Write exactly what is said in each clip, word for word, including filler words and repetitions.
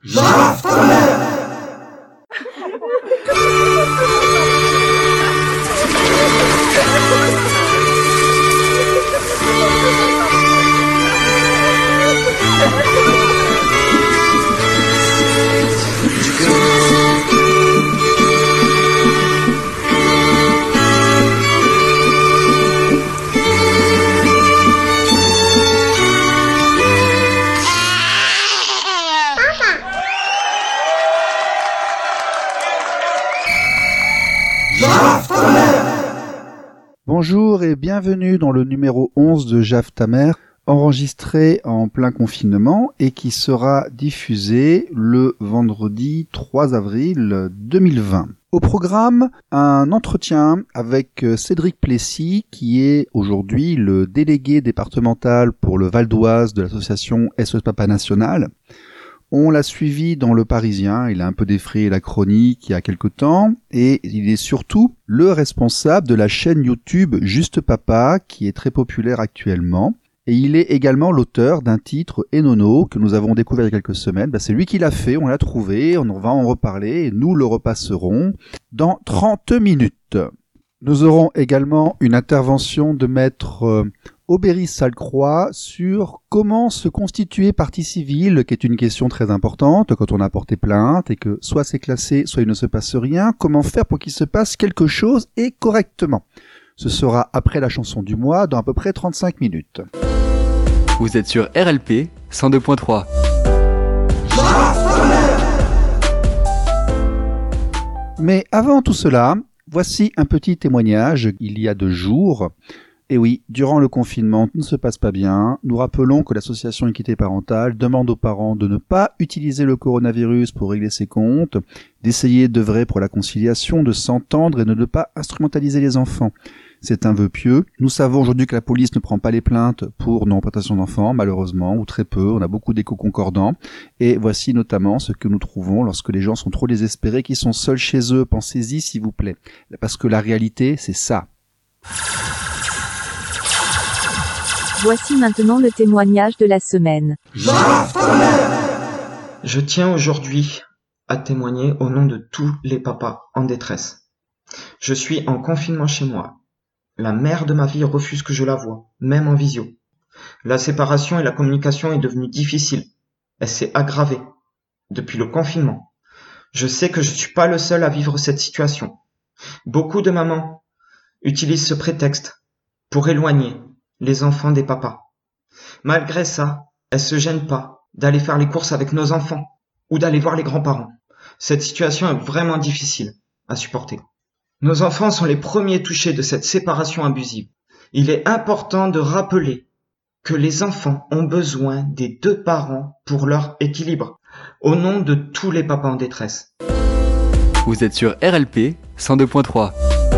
Jaf ta mère. Bonjour et bienvenue dans le numéro onze de Jaf ta mère, enregistré en plein confinement et qui sera diffusé le vendredi trois avril deux mille vingt. Au programme, un entretien avec Cédric Plessis, qui est aujourd'hui le délégué départemental pour le Val d'Oise de l'association S O S Papa National. On l'a suivi dans Le Parisien, il a un peu défrayé la chronique il y a quelque temps, et il est surtout le responsable de la chaîne YouTube Juste Papa, qui est très populaire actuellement. Et il est également l'auteur d'un titre Enono que nous avons découvert il y a quelques semaines. Ben, c'est lui qui l'a fait, on l'a trouvé, on va en reparler et nous le repasserons dans trente minutes. Nous aurons également une intervention de maître euh, Aubéry Salcroix sur comment se constituer partie civile, qui est une question très importante quand on a porté plainte et que soit c'est classé, soit il ne se passe rien. Comment faire pour qu'il se passe quelque chose et correctement. Ce sera après la chanson du mois, dans à peu près trente-cinq minutes. Vous êtes sur R L P cent deux point trois. Mais avant tout cela, voici un petit témoignage il y a deux jours. Et oui, durant le confinement, tout ne se passe pas bien. Nous rappelons que l'association Équité Parentale demande aux parents de ne pas utiliser le coronavirus pour régler ses comptes, d'essayer d'œuvrer pour la conciliation, de s'entendre et de ne pas instrumentaliser les enfants. C'est un vœu pieux. Nous savons aujourd'hui que la police ne prend pas les plaintes pour non-représentation d'enfants, malheureusement, ou très peu. On a beaucoup d'échos concordants. Et voici notamment ce que nous trouvons lorsque les gens sont trop désespérés, qu'ils sont seuls chez eux. Pensez-y, s'il vous plaît. Parce que la réalité, c'est ça. Voici maintenant le témoignage de la semaine. Je tiens aujourd'hui à témoigner au nom de tous les papas en détresse. Je suis en confinement chez moi. La mère de ma fille refuse que je la voie, même en visio. La séparation et la communication est devenue difficile. Elle s'est aggravée depuis le confinement. Je sais que je ne suis pas le seul à vivre cette situation. Beaucoup de mamans utilisent ce prétexte pour éloigner les enfants des papas. Malgré ça, elles se gênent pas d'aller faire les courses avec nos enfants ou d'aller voir les grands-parents. Cette situation est vraiment difficile à supporter. Nos enfants sont les premiers touchés de cette séparation abusive. Il est important de rappeler que les enfants ont besoin des deux parents pour leur équilibre. Au nom de tous les papas en détresse. Vous êtes sur R L P cent deux point trois.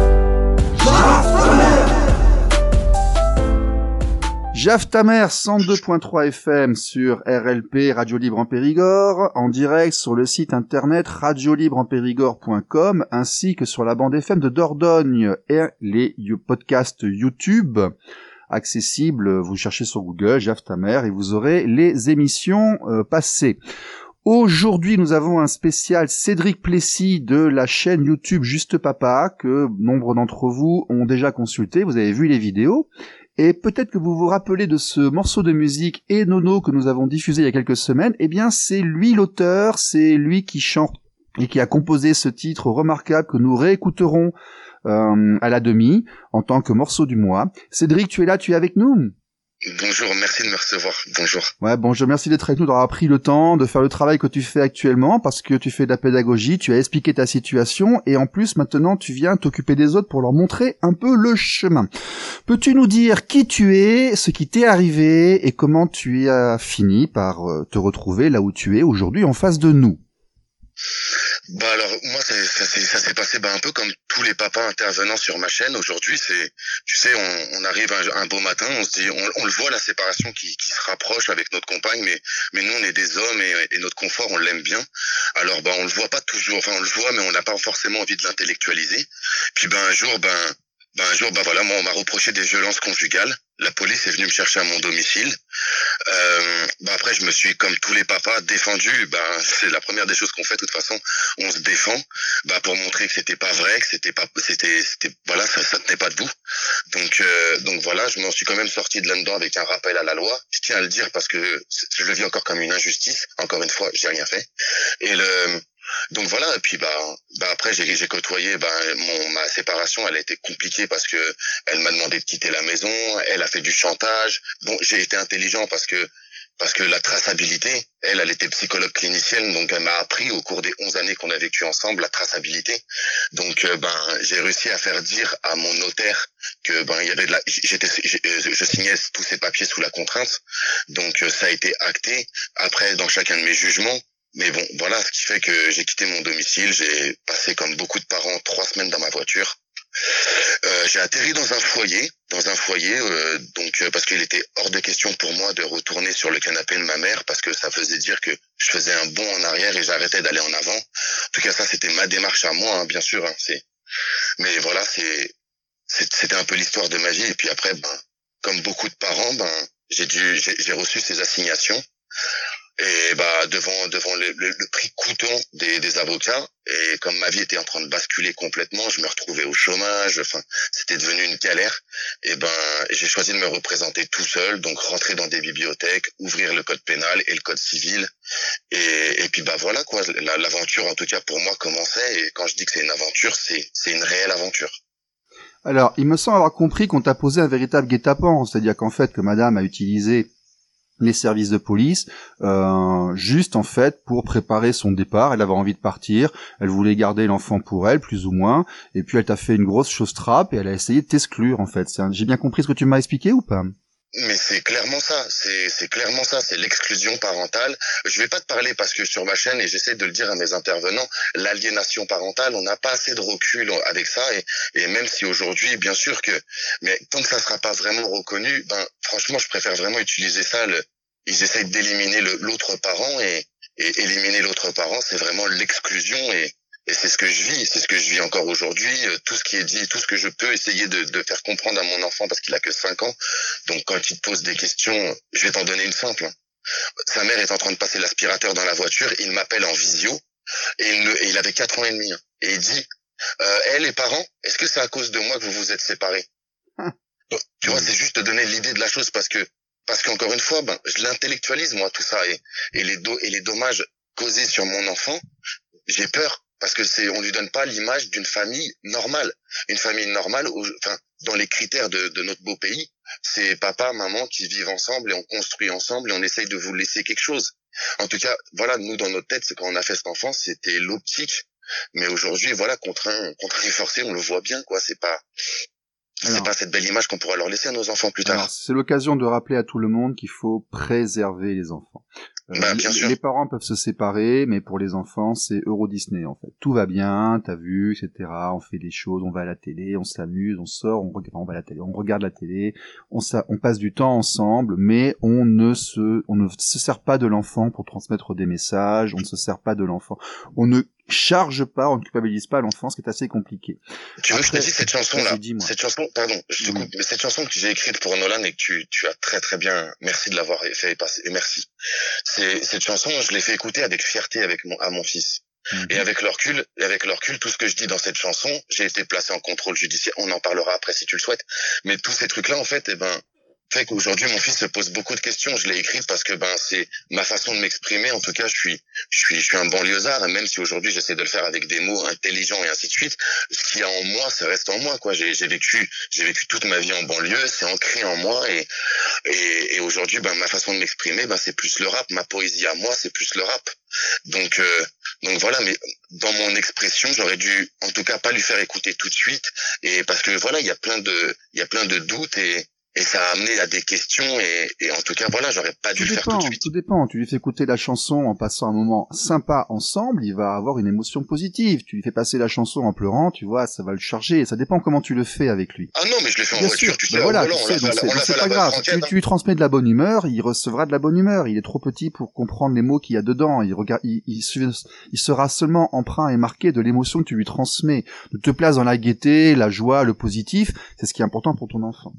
Jaf ta mère cent deux point trois F M sur R L P, Radio Libre en Périgord, en direct sur le site internet radio libre en périgord point com, ainsi que sur la bande F M de Dordogne et les podcasts YouTube accessibles. Vous cherchez sur Google Jaf ta mère et vous aurez les émissions euh, passées. Aujourd'hui, nous avons un spécial Cédric Plessis de la chaîne YouTube Juste Papa, que nombre d'entre vous ont déjà consulté, vous avez vu les vidéos. Et peut-être que vous vous rappelez de ce morceau de musique Enono que nous avons diffusé il y a quelques semaines. Eh bien, c'est lui l'auteur, c'est lui qui chante et qui a composé ce titre remarquable que nous réécouterons euh, à la demi en tant que morceau du mois. Cédric, tu es là, tu es avec nous ? Bonjour, merci de me recevoir. Bonjour. Ouais, bonjour, merci d'être avec nous, d'avoir pris le temps de faire le travail que tu fais actuellement, parce que tu fais de la pédagogie, tu as expliqué ta situation, et en plus, maintenant, tu viens t'occuper des autres pour leur montrer un peu le chemin. Peux-tu nous dire qui tu es, ce qui t'est arrivé, et comment tu as fini par te retrouver là où tu es aujourd'hui en face de nous ? Bah alors moi ça, ça, ça s'est passé bah, un peu comme tous les papas intervenant sur ma chaîne aujourd'hui. C'est, tu sais, on, on arrive un, un beau matin, on se dit, on, on le voit la séparation qui, qui se rapproche avec notre compagne, mais mais nous on est des hommes et, et notre confort on l'aime bien. Alors bah on le voit pas toujours, enfin on le voit mais on n'a pas forcément envie de l'intellectualiser. Puis ben un jour ben ben un jour bah voilà moi on m'a reproché des violences conjugales. La police est venue me chercher à mon domicile. Euh, bah après, je me suis, comme tous les papas, défendu. Ben, c'est la première des choses qu'on fait. De toute façon, on se défend, bah, pour montrer que c'était pas vrai, que c'était pas, c'était, c'était, voilà, ça, ça tenait pas debout. Donc, euh, donc voilà, je m'en suis quand même sorti de là-dedans avec un rappel à la loi. Je tiens à le dire parce que je le vis encore comme une injustice. Encore une fois, j'ai rien fait. Et le, donc voilà, et puis bah, bah après j'ai, j'ai côtoyé, bah, mon, ma séparation, elle a été compliquée parce que elle m'a demandé de quitter la maison, elle a fait du chantage. Bon, j'ai été intelligent parce que parce que la traçabilité, elle, elle était psychologue clinicienne, donc elle m'a appris au cours des onze années qu'on a vécu ensemble la traçabilité. Donc euh, ben j'ai réussi à faire dire à mon notaire que ben il y avait de la, j'étais, je signais tous ces papiers sous la contrainte, donc euh, ça a été acté. Après dans chacun de mes jugements. Mais bon, voilà, ce qui fait que j'ai quitté mon domicile, j'ai passé comme beaucoup de parents trois semaines dans ma voiture. Euh, j'ai atterri dans un foyer, dans un foyer, euh, donc euh, parce qu'il était hors de question pour moi de retourner sur le canapé de ma mère parce que ça faisait dire que je faisais un bond en arrière et j'arrêtais d'aller en avant. En tout cas, ça c'était ma démarche à moi, hein, bien sûr. Hein, c'est, mais voilà, c'est, c'est, c'était un peu l'histoire de ma vie. Et puis après, ben, comme beaucoup de parents, ben, j'ai dû, j'ai, j'ai reçu ces assignations. Et bah devant devant le, le, le prix coûtant des, des avocats, et comme ma vie était en train de basculer complètement, je me retrouvais au chômage, enfin c'était devenu une galère. Et ben j'ai choisi de me représenter tout seul, donc rentrer dans des bibliothèques, ouvrir le code pénal et le code civil, et, et puis bah voilà quoi, la, l'aventure en tout cas pour moi commençait. Et quand je dis que c'est une aventure, c'est c'est une réelle aventure. Alors il me semble avoir compris qu'on t'a posé un véritable guet-apens, c'est-à-dire qu'en fait que Madame a utilisé les services de police, euh, juste en fait pour préparer son départ. Elle avait envie de partir, elle voulait garder l'enfant pour elle, plus ou moins, et puis elle t'a fait une grosse chose trappe et elle a essayé de t'exclure en fait. C'est un... J'ai bien compris ce que tu m'as expliqué ou pas ? Mais c'est clairement ça, c'est c'est clairement ça, c'est l'exclusion parentale. Je vais pas te parler parce que sur ma chaîne, et j'essaie de le dire à mes intervenants, l'aliénation parentale, on n'a pas assez de recul avec ça, et, et même si aujourd'hui, bien sûr que, mais tant que ça sera pas vraiment reconnu, ben franchement, je préfère vraiment utiliser ça. Le, ils essayent d'éliminer le, l'autre parent, et, et éliminer l'autre parent, c'est vraiment l'exclusion, et Et c'est ce que je vis, c'est ce que je vis encore aujourd'hui. Tout ce qui est dit, tout ce que je peux essayer de, de faire comprendre à mon enfant parce qu'il a que cinq ans. Donc quand il te pose des questions, je vais t'en donner une simple. Sa mère est en train de passer l'aspirateur dans la voiture, il m'appelle en visio et il, et il avait quatre ans et demi. Et il dit, euh, hey, les parents, est-ce que c'est à cause de moi que vous vous êtes séparés ? Donc, tu vois, c'est juste te donner l'idée de la chose parce que parce qu'encore une fois, ben, je l'intellectualise moi tout ça et, et les do- et les dommages causés sur mon enfant, j'ai peur. Parce que c'est, on lui donne pas l'image d'une famille normale. Une famille normale, où, enfin, dans les critères de, de notre beau pays, c'est papa, maman qui vivent ensemble et on construit ensemble et on essaye de vous laisser quelque chose. En tout cas, voilà, nous, dans notre tête, c'est quand on a fait cet enfant, c'était l'optique. Mais aujourd'hui, voilà, contraint, contraint et forcé, on le voit bien, quoi. C'est pas, alors, c'est pas cette belle image qu'on pourra leur laisser à nos enfants plus tard. Alors, c'est l'occasion de rappeler à tout le monde qu'il faut préserver les enfants. Euh, bah, bien les, sûr. les parents peuvent se séparer, mais pour les enfants, c'est Euro Disney, en fait. Tout va bien, t'as vu, et cetera. On fait des choses, on va à la télé, on s'amuse, on sort, on regarde, on va à la télé, on regarde la télé, on, on passe du temps ensemble, mais on ne se, on ne se sert pas de l'enfant pour transmettre des messages, on ne se sert pas de l'enfant. On ne charge pas, on ne culpabilise pas l'enfant, ce qui est assez compliqué. Tu veux que je te dise cette chanson-là, dis-moi. cette chanson, pardon, je te coupe, mmh. mais cette chanson que j'ai écrite pour Nolan et que tu, tu as très très bien, merci de l'avoir fait passer, et merci. C'est, cette chanson, je l'ai fait écouter avec fierté avec mon, à mon fils. Mmh. Et avec le recul, et avec le recul, tout ce que je dis dans cette chanson, j'ai été placé en contrôle judiciaire, on en parlera après si tu le souhaites, mais tous ces trucs-là, en fait, eh ben, fait qu'aujourd'hui mon fils se pose beaucoup de questions. Je l'ai écrite parce que ben c'est ma façon de m'exprimer. En tout cas, je suis je suis je suis un banlieusard, et même si aujourd'hui j'essaie de le faire avec des mots intelligents et ainsi de suite, ce qu'il y a en moi, ça reste en moi, quoi. J'ai j'ai vécu j'ai vécu toute ma vie en banlieue, c'est ancré en moi, et et, et aujourd'hui ben ma façon de m'exprimer, ben c'est plus le rap. Ma poésie à moi, c'est plus le rap. Donc euh, donc voilà, mais dans mon expression, j'aurais dû en tout cas pas lui faire écouter tout de suite, et parce que voilà, il y a plein de il y a plein de doutes, et Et ça a amené à des questions, et, et en tout cas, voilà, j'aurais pas dû tout le dépend, faire tout de suite. Tout dépend, tu lui fais écouter la chanson en passant un moment sympa ensemble, il va avoir une émotion positive. Tu lui fais passer la chanson en pleurant, tu vois, ça va le charger. Ça dépend comment tu le fais avec lui. Ah non, mais je le fais en Bien voiture, sûr. tu sais, ben voilà, volant, tu sais, on donc l'a c'est, on donc c'est fait pas grave. Tu, hein. tu lui transmets de la bonne humeur, il recevra de la bonne humeur. Il est trop petit pour comprendre les mots qu'il y a dedans. Il regarde, il, il, il sera seulement empreint et marqué de l'émotion que tu lui transmets. De te place dans la gaieté, la joie, le positif, c'est ce qui est important pour ton enfant.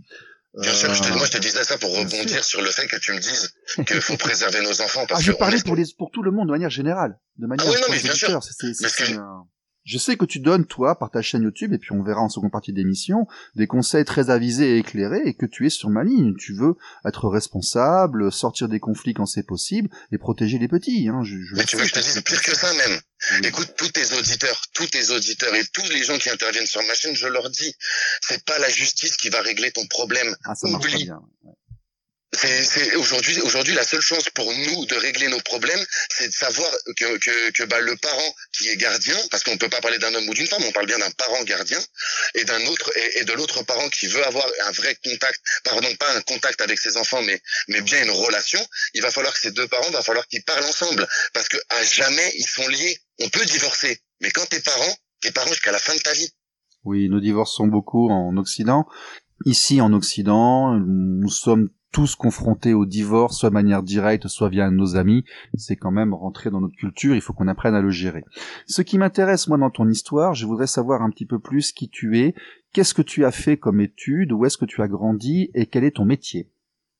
Bien sûr, je te, Euh, moi je te disais ça pour bien rebondir sûr. sur le fait que tu me dises qu'il faut préserver nos enfants parce Ah, je que on parlais est... pour les, pour tout le monde de manière générale, de Ah manière oui, non, pour mais les bien sûr. auditeurs. C'est, c'est, c'est, Mais ce que c'est je- un- Je sais que tu donnes, toi, par ta chaîne YouTube, et puis on verra en seconde partie d'émission, des conseils très avisés et éclairés, et que tu es sur ma ligne. Tu veux être responsable, sortir des conflits quand c'est possible, et protéger les petits. Hein. Je, je Mais le tu sais veux que je te que dise c'est pire comme que ça. ça même. Oui. Écoute, tous tes auditeurs, tous tes auditeurs et tous les gens qui interviennent sur ma chaîne, je leur dis, c'est pas la justice qui va régler ton problème. Ah, ça marche pas Oublie. bien. C'est, c'est aujourd'hui, aujourd'hui, la seule chance pour nous de régler nos problèmes, c'est de savoir que, que, que bah, le parent qui est gardien, parce qu'on peut pas parler d'un homme ou d'une femme, on parle bien d'un parent gardien, et d'un autre, et, et de l'autre parent qui veut avoir un vrai contact, pardon, pas un contact avec ses enfants, mais, mais bien une relation. Il va falloir que ces deux parents, va falloir qu'ils parlent ensemble, parce que à jamais ils sont liés. On peut divorcer, mais quand t'es parent, t'es parent jusqu'à la fin de ta vie. Oui, nos divorces sont beaucoup en Occident. Ici, en Occident, nous sommes tous confrontés au divorce, soit de manière directe, soit via nos amis. C'est quand même rentré dans notre culture, il faut qu'on apprenne à le gérer. Ce qui m'intéresse, moi, dans ton histoire, je voudrais savoir un petit peu plus qui tu es, qu'est-ce que tu as fait comme études, où est-ce que tu as grandi, et quel est ton métier?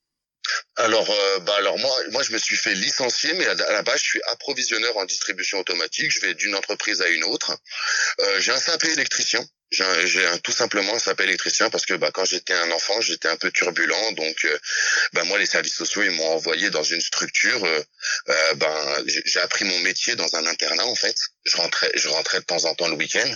Alors, euh, bah alors moi, moi je me suis fait licencier, mais à, à la base je suis approvisionneur en distribution automatique. Je vais d'une entreprise à une autre. Euh, j'ai un C A P électricien. J'ai, un, j'ai un, tout simplement un C A P électricien parce que bah quand j'étais un enfant, j'étais un peu turbulent. Donc, euh, bah moi les services sociaux ils m'ont envoyé dans une structure. Euh, euh, ben j'ai, j'ai appris mon métier dans un internat en fait. Je rentrais, je rentrais de temps en temps le week-end.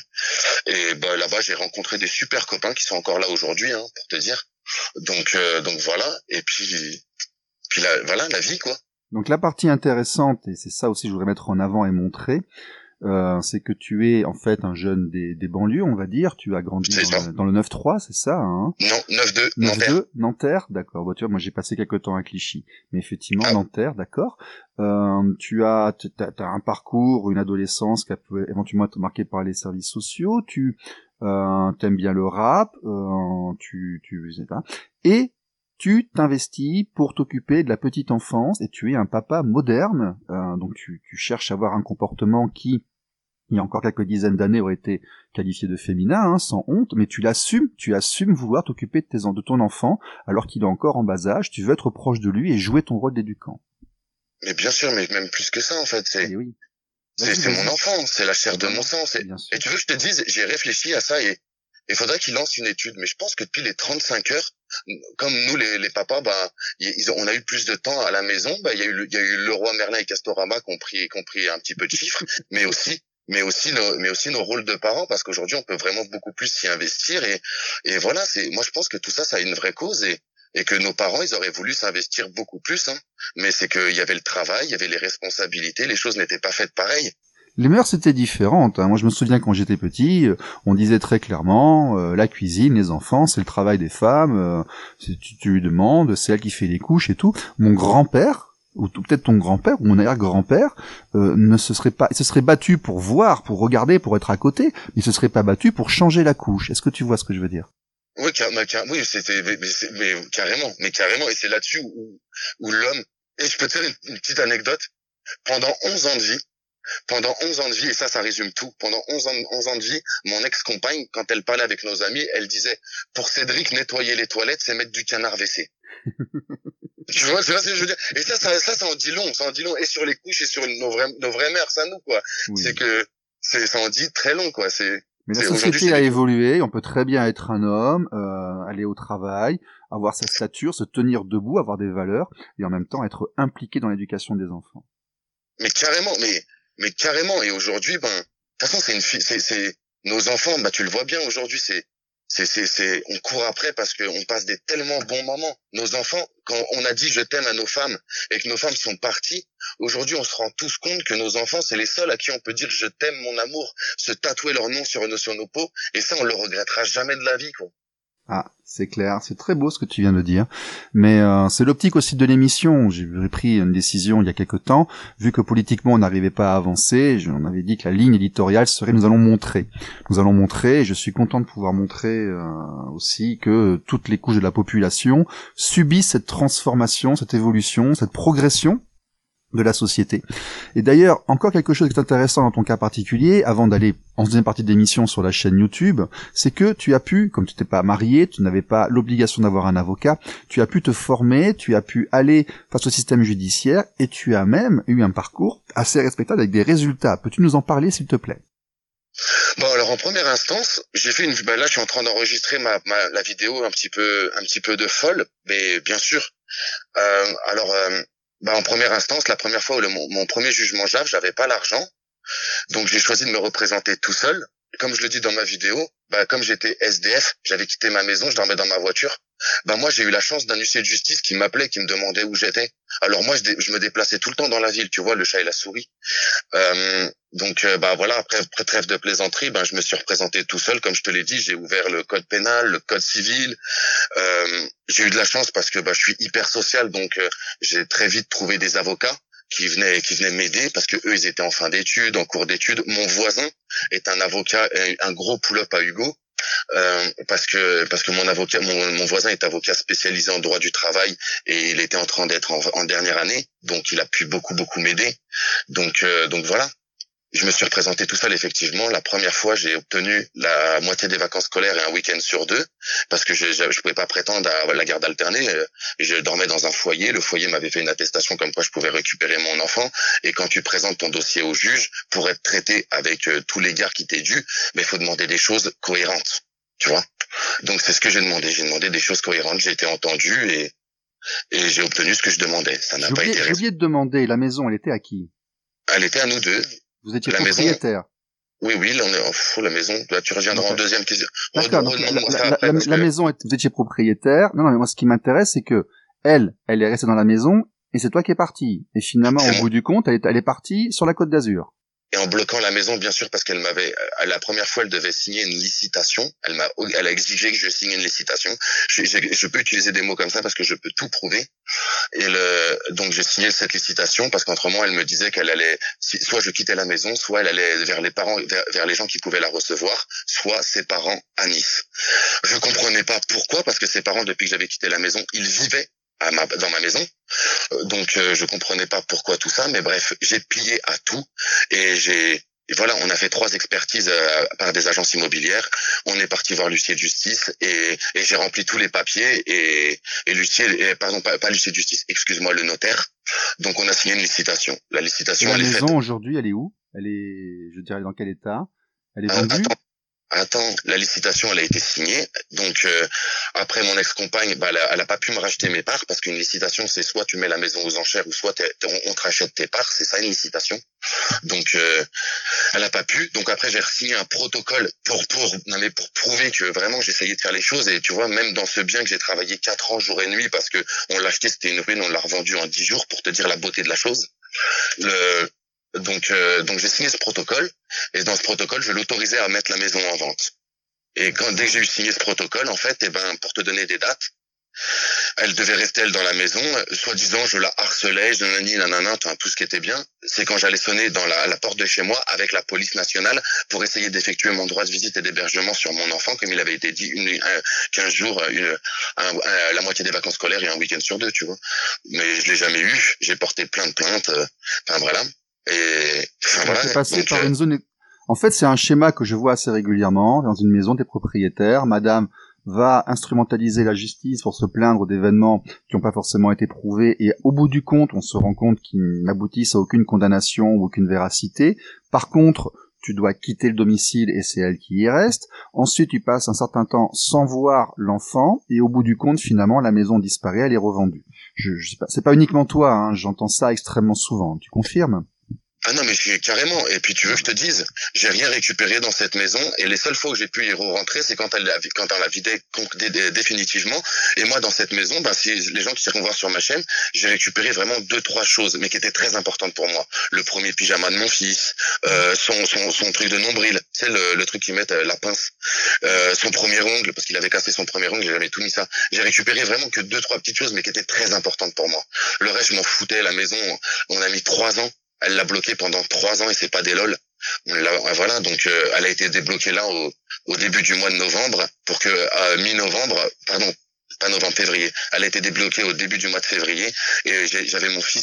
Et bah là-bas j'ai rencontré des super copains qui sont encore là aujourd'hui, hein, pour te dire. Donc, euh, donc voilà. Et puis. Puis la, voilà, la vie, quoi. Donc la partie intéressante, et c'est ça aussi que je voudrais mettre en avant et montrer, euh, c'est que tu es en fait un jeune des, des banlieues, on va dire. Tu as grandi dans le, dans le neuf trois, c'est ça, hein? Non, neuf deux, neuf Nanterre. deux, Nanterre, d'accord. Bon, tu vois, moi j'ai passé quelques temps à Clichy, mais effectivement, Ah. Nanterre, d'accord. Euh, tu as, t'as, t'as un parcours, une adolescence qui a pu éventuellement être marquée par les services sociaux. Tu euh, t'aimes bien le rap, euh, tu, tu, je sais pas, et tu t'investis pour t'occuper de la petite enfance, et tu es un papa moderne, euh, donc tu, tu cherches à avoir un comportement qui, il y a encore quelques dizaines d'années, aurait été qualifié de féminin, hein, sans honte, mais tu l'assumes, tu assumes vouloir t'occuper de, tes, de ton enfant, alors qu'il est encore en bas âge, tu veux être proche de lui et jouer ton rôle d'éducant. Mais bien sûr, mais même plus que ça, en fait, c'est, Et oui. c'est, Vas-y, c'est vas-y. mon enfant, c'est la chair de Voilà. mon sang, c'est, Bien sûr. et tu veux que je te dise, j'ai réfléchi à ça et, il faudrait qu'il lance une étude, mais je pense que depuis les trente-cinq heures, comme nous les, les papas, bah, ils ont, on a eu plus de temps à la maison. Bah, il y a eu, le, il y a eu Leroy Merlin et Castorama qui ont pris, qui ont pris un petit peu de chiffres, mais aussi, mais aussi nos, mais aussi nos rôles de parents, parce qu'aujourd'hui on peut vraiment beaucoup plus s'y investir et, et voilà, c'est, moi je pense que tout ça, ça a une vraie cause et, et que nos parents, ils auraient voulu s'investir beaucoup plus, hein. Mais c'est qu'il y avait le travail, il y avait les responsabilités, les choses n'étaient pas faites pareil. Les mœurs étaient différentes. Hein. Moi, je me souviens quand j'étais petit, euh, on disait très clairement euh, la cuisine, les enfants, c'est le travail des femmes. Euh, tu, tu lui demandes, c'est elle qui fait les couches et tout. Mon grand-père, ou tout, peut-être ton grand-père ou mon arrière-grand-père, euh, ne se serait pas, il se serait battu pour voir, pour regarder, pour être à côté. Mais il se serait pas battu pour changer la couche. Est-ce que tu vois ce que je veux dire? Oui, car, car, oui, c'était, mais, mais, mais carrément, mais carrément, et c'est là-dessus où, où l'homme. Et je peux te dire une, une petite anecdote. Pendant onze ans de vie. Pendant onze ans de vie, et ça, ça résume tout. Pendant onze ans, onze ans de vie, mon ex-compagne, quand elle parlait avec nos amis, elle disait, pour Cédric, nettoyer les toilettes, c'est mettre du canard W C. Tu vois, c'est ce que je veux dire. Et ça, ça, ça, ça en dit long, ça en dit long, et sur les couches, et sur nos vrais, nos vraies mères, ça nous, quoi. Oui. C'est que, c'est, ça en dit très long, quoi. C'est, mais la c'est, société a évolué, on peut très bien être un homme, euh, aller au travail, avoir sa stature, se tenir debout, avoir des valeurs, et en même temps être impliqué dans l'éducation des enfants. Mais carrément, mais, mais carrément, et aujourd'hui, ben, de toute façon, c'est une fille, c'est, c'est, nos enfants, bah, tu le vois bien aujourd'hui, c'est, c'est, c'est, c'est, on court après parce que on passe des tellement bons moments. Nos enfants, quand on a dit je t'aime à nos femmes et que nos femmes sont parties, aujourd'hui, on se rend tous compte que nos enfants, c'est les seuls à qui on peut dire je t'aime, mon amour, se tatouer leur nom sur nos, sur nos peaux, et ça, on le regrettera jamais de la vie, quoi. Ah, c'est clair, c'est très beau ce que tu viens de dire, mais euh, c'est l'optique aussi de l'émission. J'ai pris une décision il y a quelque temps, vu que politiquement on n'arrivait pas à avancer, on avait dit que la ligne éditoriale serait nous allons montrer. Nous allons montrer, et je suis content de pouvoir montrer euh, aussi que toutes les couches de la population subissent cette transformation, cette évolution, cette progression, de la société. Et d'ailleurs, encore quelque chose qui est intéressant dans ton cas particulier, avant d'aller en deuxième partie de l'émission sur la chaîne YouTube, c'est que tu as pu, comme tu t'es pas marié, tu n'avais pas l'obligation d'avoir un avocat, tu as pu te former, tu as pu aller face au système judiciaire, et tu as même eu un parcours assez respectable avec des résultats. Peux-tu nous en parler, s'il te plaît? Bon, alors en première instance, j'ai fait une. Ben là, je suis en train d'enregistrer ma, ma la vidéo un petit peu, un petit peu de folle, mais bien sûr. Euh, alors. Euh, Bah, en première instance, la première fois où le, mon, mon premier jugement J A V, j'avais pas l'argent. Donc, j'ai choisi de me représenter tout seul. Comme je le dis dans ma vidéo, bah, comme j'étais S D F, j'avais quitté ma maison, je dormais dans ma voiture. Bah, moi, j'ai eu la chance d'un huissier de justice qui m'appelait, qui me demandait où j'étais. Alors, moi, je, dé, je me déplaçais tout le temps dans la ville, tu vois, le chat et la souris. Euh, donc, euh, bah, voilà, après, après trêve de plaisanterie, bah, je me suis représenté tout seul. Comme je te l'ai dit, j'ai ouvert le code pénal, le code civil. Euh, j'ai eu de la chance parce que, bah, je suis hyper social, donc, euh, j'ai très vite trouvé des avocats qui venaient qui venaient m'aider parce que eux ils étaient en fin d'études, en cours d'études. Mon voisin est un avocat, un gros pull-up à Hugo, euh, parce que parce que mon avocat mon, mon voisin est avocat spécialisé en droit du travail et il était en train d'être en, en dernière année, donc il a pu beaucoup beaucoup m'aider. Donc euh, donc voilà. Je me suis représenté tout seul, effectivement. La première fois, j'ai obtenu la moitié des vacances scolaires et un week-end sur deux, parce que je je pouvais pas prétendre à la garde alternée. Et je dormais dans un foyer. Le foyer m'avait fait une attestation comme quoi je pouvais récupérer mon enfant. Et quand tu présentes ton dossier au juge, pour être traité avec euh, tous les gardes qui t'est dû, mais il faut demander des choses cohérentes, tu vois. Donc c'est ce que j'ai demandé. J'ai demandé des choses cohérentes. J'ai été entendu et et j'ai obtenu ce que je demandais. Ça n'a pas été. J'ai oublié de demander. La maison, elle était à qui? Elle était à nous deux. Vous étiez la propriétaire. Maison, oui, oui, là on est en fou, la maison. Là, tu reviendras okay. en deuxième question. D'accord, donc la, la, la, la, la maison, vous étiez propriétaire. Non, non, mais moi, ce qui m'intéresse, c'est que elle, elle est restée dans la maison, et c'est toi qui es parti. Et finalement, au bon. bout du compte, elle est, elle est partie sur la Côte d'Azur. Et en bloquant la maison, bien sûr, parce qu'elle m'avait, la première fois, elle devait signer une licitation. Elle m'a, elle a exigé que je signe une licitation. Je, je, je peux utiliser des mots comme ça parce que je peux tout prouver. Et le, donc j'ai signé cette licitation parce qu'autrement, elle me disait qu'elle allait, soit je quittais la maison, soit elle allait vers les parents, vers, vers les gens qui pouvaient la recevoir, soit ses parents à Nice. Je comprenais pas pourquoi, parce que ses parents, depuis que j'avais quitté la maison, ils vivaient à ma, dans ma maison. Donc euh, je comprenais pas pourquoi tout ça, mais bref, j'ai plié à tout et j'ai et voilà, on a fait trois expertises euh, par des agences immobilières. On est parti voir l'huissier de justice et, et j'ai rempli tous les papiers et, et l'huissier, et, pardon, pas, pas l'huissier de justice, excuse-moi, le notaire. Donc on a signé une licitation. La licitation, la elle maison est faite. Aujourd'hui, elle est où? Elle est, je dirais, dans quel état? Elle est euh, vendue? Attends. Attends, la licitation, elle a été signée. Donc euh, après, mon ex-compagne, bah, elle, a, elle a pas pu me racheter mes parts parce qu'une licitation, c'est soit tu mets la maison aux enchères ou soit t'es, t'es, on, on te rachète tes parts. C'est ça une licitation. Donc euh, elle a pas pu. Donc après, j'ai signé un protocole pour pour non mais pour prouver que vraiment j'essayais de faire les choses. Et tu vois, même dans ce bien que j'ai travaillé quatre ans jour et nuit parce que on l'a acheté, c'était une ruine, on l'a revendu en dix jours pour te dire la beauté de la chose. Le Donc, euh, donc j'ai signé ce protocole et dans ce protocole, je l'autorisais à mettre la maison en vente. Et quand dès que j'ai eu signé ce protocole, en fait, eh ben pour te donner des dates, elle devait rester elle dans la maison. Soi-disant, je la harcelais, je nanani, nanana, tout ce qui était bien. C'est quand j'allais sonner dans la, à la porte de chez moi avec la police nationale pour essayer d'effectuer mon droit de visite et d'hébergement sur mon enfant, comme il avait été dit, une, un, quinze jours, une, un, un, la moitié des vacances scolaires et un week-end sur deux, tu vois. Mais je l'ai jamais eu. J'ai porté plein de plaintes. Enfin voilà. Et enfin, voilà. C'est passé donc, par euh... une zone. En fait, c'est un schéma que je vois assez régulièrement dans une maison des propriétaires. Madame va instrumentaliser la justice pour se plaindre d'événements qui n'ont pas forcément été prouvés et au bout du compte, on se rend compte qu'ils n'aboutissent à aucune condamnation ou aucune véracité. Par contre, tu dois quitter le domicile et c'est elle qui y reste. Ensuite, tu passes un certain temps sans voir l'enfant et au bout du compte, finalement, la maison disparaît, elle est revendue. Je, je sais pas, c'est pas uniquement toi, hein, j'entends ça extrêmément souvent. Tu confirmes ? Ah non, mais je, carrément. Et puis tu veux que je te dise, j'ai rien récupéré dans cette maison et les seules fois où j'ai pu y rentrer, c'est quand elle, quand elle la vidait définitivement. Et moi, dans cette maison, ben, si les gens qui vont voir sur ma chaîne, j'ai récupéré vraiment deux, trois choses, mais qui étaient très importantes pour moi. Le premier pyjama de mon fils, euh, son, son, son truc de nombril, tu sais, le, le truc qu'ils mettent, la pince, euh, son premier ongle, parce qu'il avait cassé son premier ongle, j'ai jamais tout mis ça. J'ai récupéré vraiment que deux, trois petites choses, mais qui étaient très importantes pour moi. Le reste, je m'en foutais. La maison, on a mis trois ans. Elle l'a bloquée pendant trois ans et c'est pas des lol. Voilà, donc euh, elle a été débloquée là au, au début du mois de novembre pour que à mi-novembre, pardon, pas novembre, février. Elle a été débloquée au début du mois de février et j'avais mon fils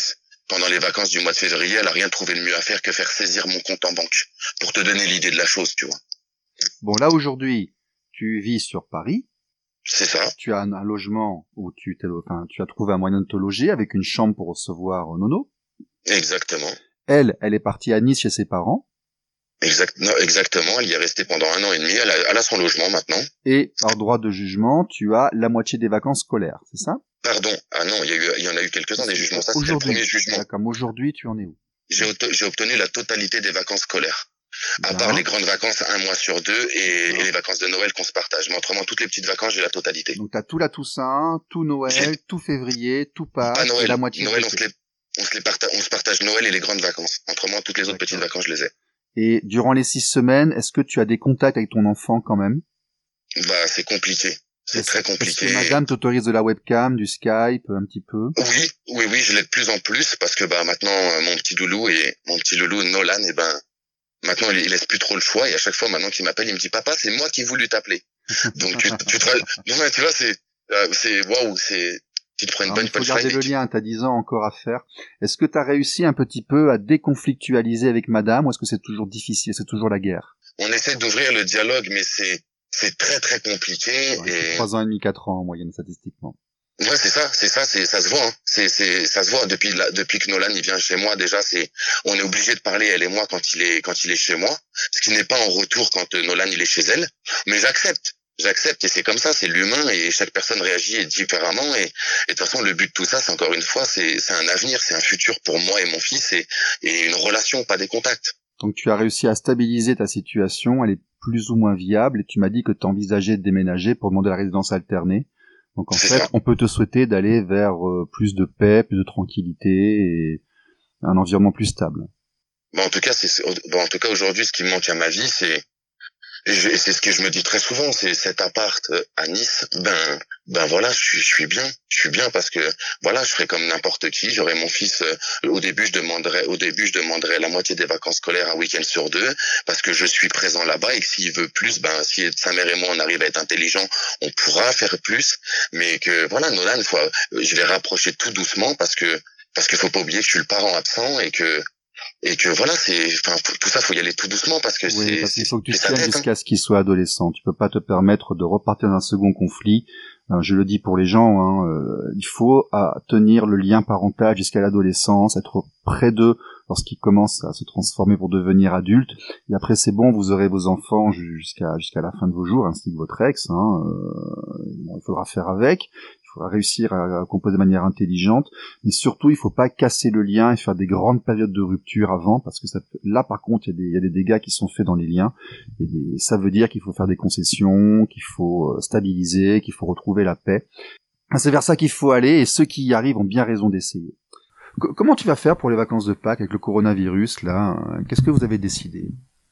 pendant les vacances du mois de février, elle a rien trouvé de mieux à faire que faire saisir mon compte en banque. Pour te donner l'idée de la chose, tu vois. Bon, là, aujourd'hui, tu vis sur Paris. C'est ça. Tu as un, un logement où tu t'es, enfin, tu as trouvé un moyen de te loger avec une chambre pour recevoir Nono. Exactement. Elle, elle est partie à Nice chez ses parents. Exact, non, exactement. Elle y est restée pendant un an et demi. Elle a, elle a son logement maintenant. Et, par droit de jugement, tu as la moitié des vacances scolaires, c'est ça? Pardon. Ah non, il y a eu, il y en a eu quelques-uns des jugements. Ça, c'était le premier jugement. D'accord. Aujourd'hui, tu en es où? J'ai, auto, j'ai obtenu la totalité des vacances scolaires. À part les grandes vacances, un mois sur deux, et, et les vacances de Noël qu'on se partage. Mais autrement, toutes les petites vacances, j'ai la totalité. Donc t'as tout la Toussaint, tout Noël, j'ai... tout février, tout Pâques, pas Noël. Et la moitié. Noël, on se, les, on, se les partage, on se partage Noël et les grandes vacances. Autrement, toutes les autres petites vacances, je les ai. Et durant les six semaines, est-ce que tu as des contacts avec ton enfant quand même? Bah, c'est compliqué. C'est très compliqué. Est-ce que madame t'autorise de la webcam, du Skype, un petit peu? Oui, oui, oui, je l'ai de plus en plus parce que bah maintenant, mon petit loulou et mon petit loulou Nolan, et ben, maintenant, il laisse plus trop le choix et à chaque fois, maintenant qu'il m'appelle, il me dit, papa, c'est moi qui ai voulu t'appeler. Donc, tu, tu te, non, mais tu vois, c'est, euh, c'est, waouh, c'est, tu te prends une bonne punchline. Il faut garder le lien, t'as dix ans encore à faire. Est-ce que t'as réussi un petit peu à déconflictualiser avec madame ou est-ce que c'est toujours difficile, c'est toujours la guerre? On essaie d'ouvrir le dialogue, mais c'est, c'est très, très compliqué. Ouais, et... Trois ans et demi, quatre ans en moyenne, statistiquement. Ouais, c'est ça, c'est ça, c'est ça se voit. Hein. C'est c'est ça se voit depuis la, depuis que Nolan il vient chez moi. Déjà, c'est on est obligé de parler elle et moi quand il est quand il est chez moi, ce qui n'est pas en retour quand euh, Nolan il est chez elle. Mais j'accepte, j'accepte et c'est comme ça, c'est l'humain et chaque personne réagit différemment. Et, et de toute façon, le but de tout ça, c'est encore une fois, c'est c'est un avenir, c'est un futur pour moi et mon fils et et une relation, pas des contacts. Donc tu as réussi à stabiliser ta situation, elle est plus ou moins viable et tu m'as dit que tu envisageais de déménager pour demander la résidence alternée. Donc en c'est fait, ça. On peut te souhaiter d'aller vers euh, plus de paix, plus de tranquillité et un environnement plus stable. Bon, en tout cas, c'est bon, en tout cas aujourd'hui, ce qui me manque à ma vie, c'est et, je, et c'est ce que je me dis très souvent, c'est cet appart à Nice. Ben, ben voilà, je suis, je suis bien, je suis bien parce que voilà, je ferai comme n'importe qui. J'aurai mon fils. Euh, au début, je demanderai, au début, je demanderai la moitié des vacances scolaires un week-end sur deux parce que je suis présent là-bas et que s'il veut plus, ben si sa mère et moi on arrive à être intelligents, on pourra faire plus. Mais que voilà, Nolan, faut, je vais rapprocher tout doucement parce que parce qu'il faut pas oublier que je suis le parent absent et que Et que voilà, c'est, enfin, tout ça, faut y aller tout doucement parce que oui, c'est, parce qu'il faut que tu c'est tiennes tête, jusqu'à hein. ce qu'il soit adolescent. Tu peux pas te permettre de repartir dans un second conflit. Euh, je le dis pour les gens, hein, euh, il faut à, tenir le lien parental jusqu'à l'adolescence, être près d'eux lorsqu'ils commencent à se transformer pour devenir adultes. Et après, c'est bon, vous aurez vos enfants jusqu'à jusqu'à la fin de vos jours, ainsi que votre ex. Hein, euh, bon, il faudra faire avec. Il faudra réussir à, à composer de manière intelligente, mais surtout il faut pas casser le lien et faire des grandes périodes de rupture avant, parce que ça peut... là par contre il y a des, il y a des dégâts qui sont faits dans les liens, et des... ça veut dire qu'il faut faire des concessions, qu'il faut stabiliser, qu'il faut retrouver la paix. C'est vers ça qu'il faut aller, et ceux qui y arrivent ont bien raison d'essayer. C- comment tu vas faire pour les vacances de Pâques avec le coronavirus là? Qu'est-ce que vous avez décidé?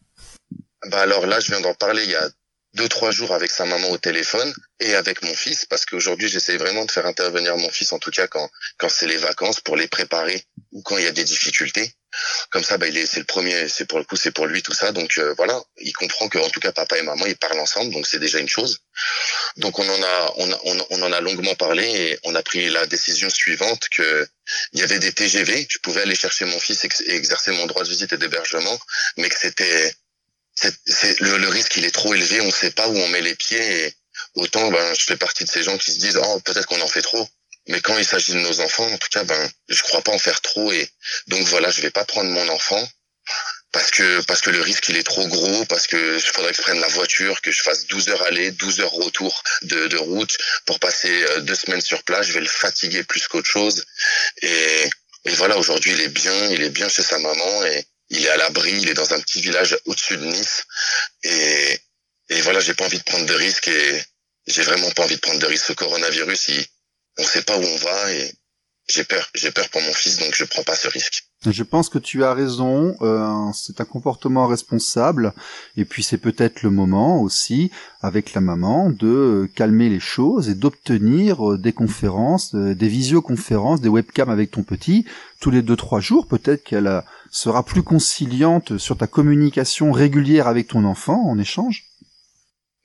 Bah alors là, je viens d'en parler il y a deux trois jours avec sa maman au téléphone et avec mon fils parce qu'aujourd'hui j'essaie vraiment de faire intervenir mon fils en tout cas quand quand c'est les vacances pour les préparer ou quand il y a des difficultés comme ça bah il est c'est le premier c'est pour le coup c'est pour lui tout ça donc euh, voilà il comprend que en tout cas papa et maman ils parlent ensemble donc c'est déjà une chose donc on en a on a, on, on en a longuement parlé et on a pris la décision suivante que il y avait des T G V je pouvais aller chercher mon fils et exercer mon droit de visite et d'hébergement mais que c'était C'est, c'est le, le risque il est trop élevé, on sait pas où on met les pieds et autant ben je fais partie de ces gens qui se disent oh peut-être qu'on en fait trop, mais quand il s'agit de nos enfants en tout cas ben je crois pas en faire trop et donc voilà je vais pas prendre mon enfant parce que parce que le risque il est trop gros parce que il faudrait que je prenne la voiture que je fasse douze heures aller douze heures retour de, de route pour passer deux semaines sur place je vais le fatiguer plus qu'autre chose et, et voilà aujourd'hui il est bien il est bien chez sa maman et il est à l'abri, il est dans un petit village au-dessus de Nice. Et, et voilà, j'ai pas envie de prendre de risques et j'ai vraiment pas envie de prendre de risques. Ce coronavirus, il, on sait pas où on va et j'ai peur. J'ai peur pour mon fils, donc je prends pas ce risque. Je pense que tu as raison, euh, c'est un comportement responsable, et puis c'est peut-être le moment aussi, avec la maman, de calmer les choses et d'obtenir des conférences, des visioconférences, des webcams avec ton petit, tous les deux, trois jours, peut-être qu'elle sera plus conciliante sur ta communication régulière avec ton enfant en échange.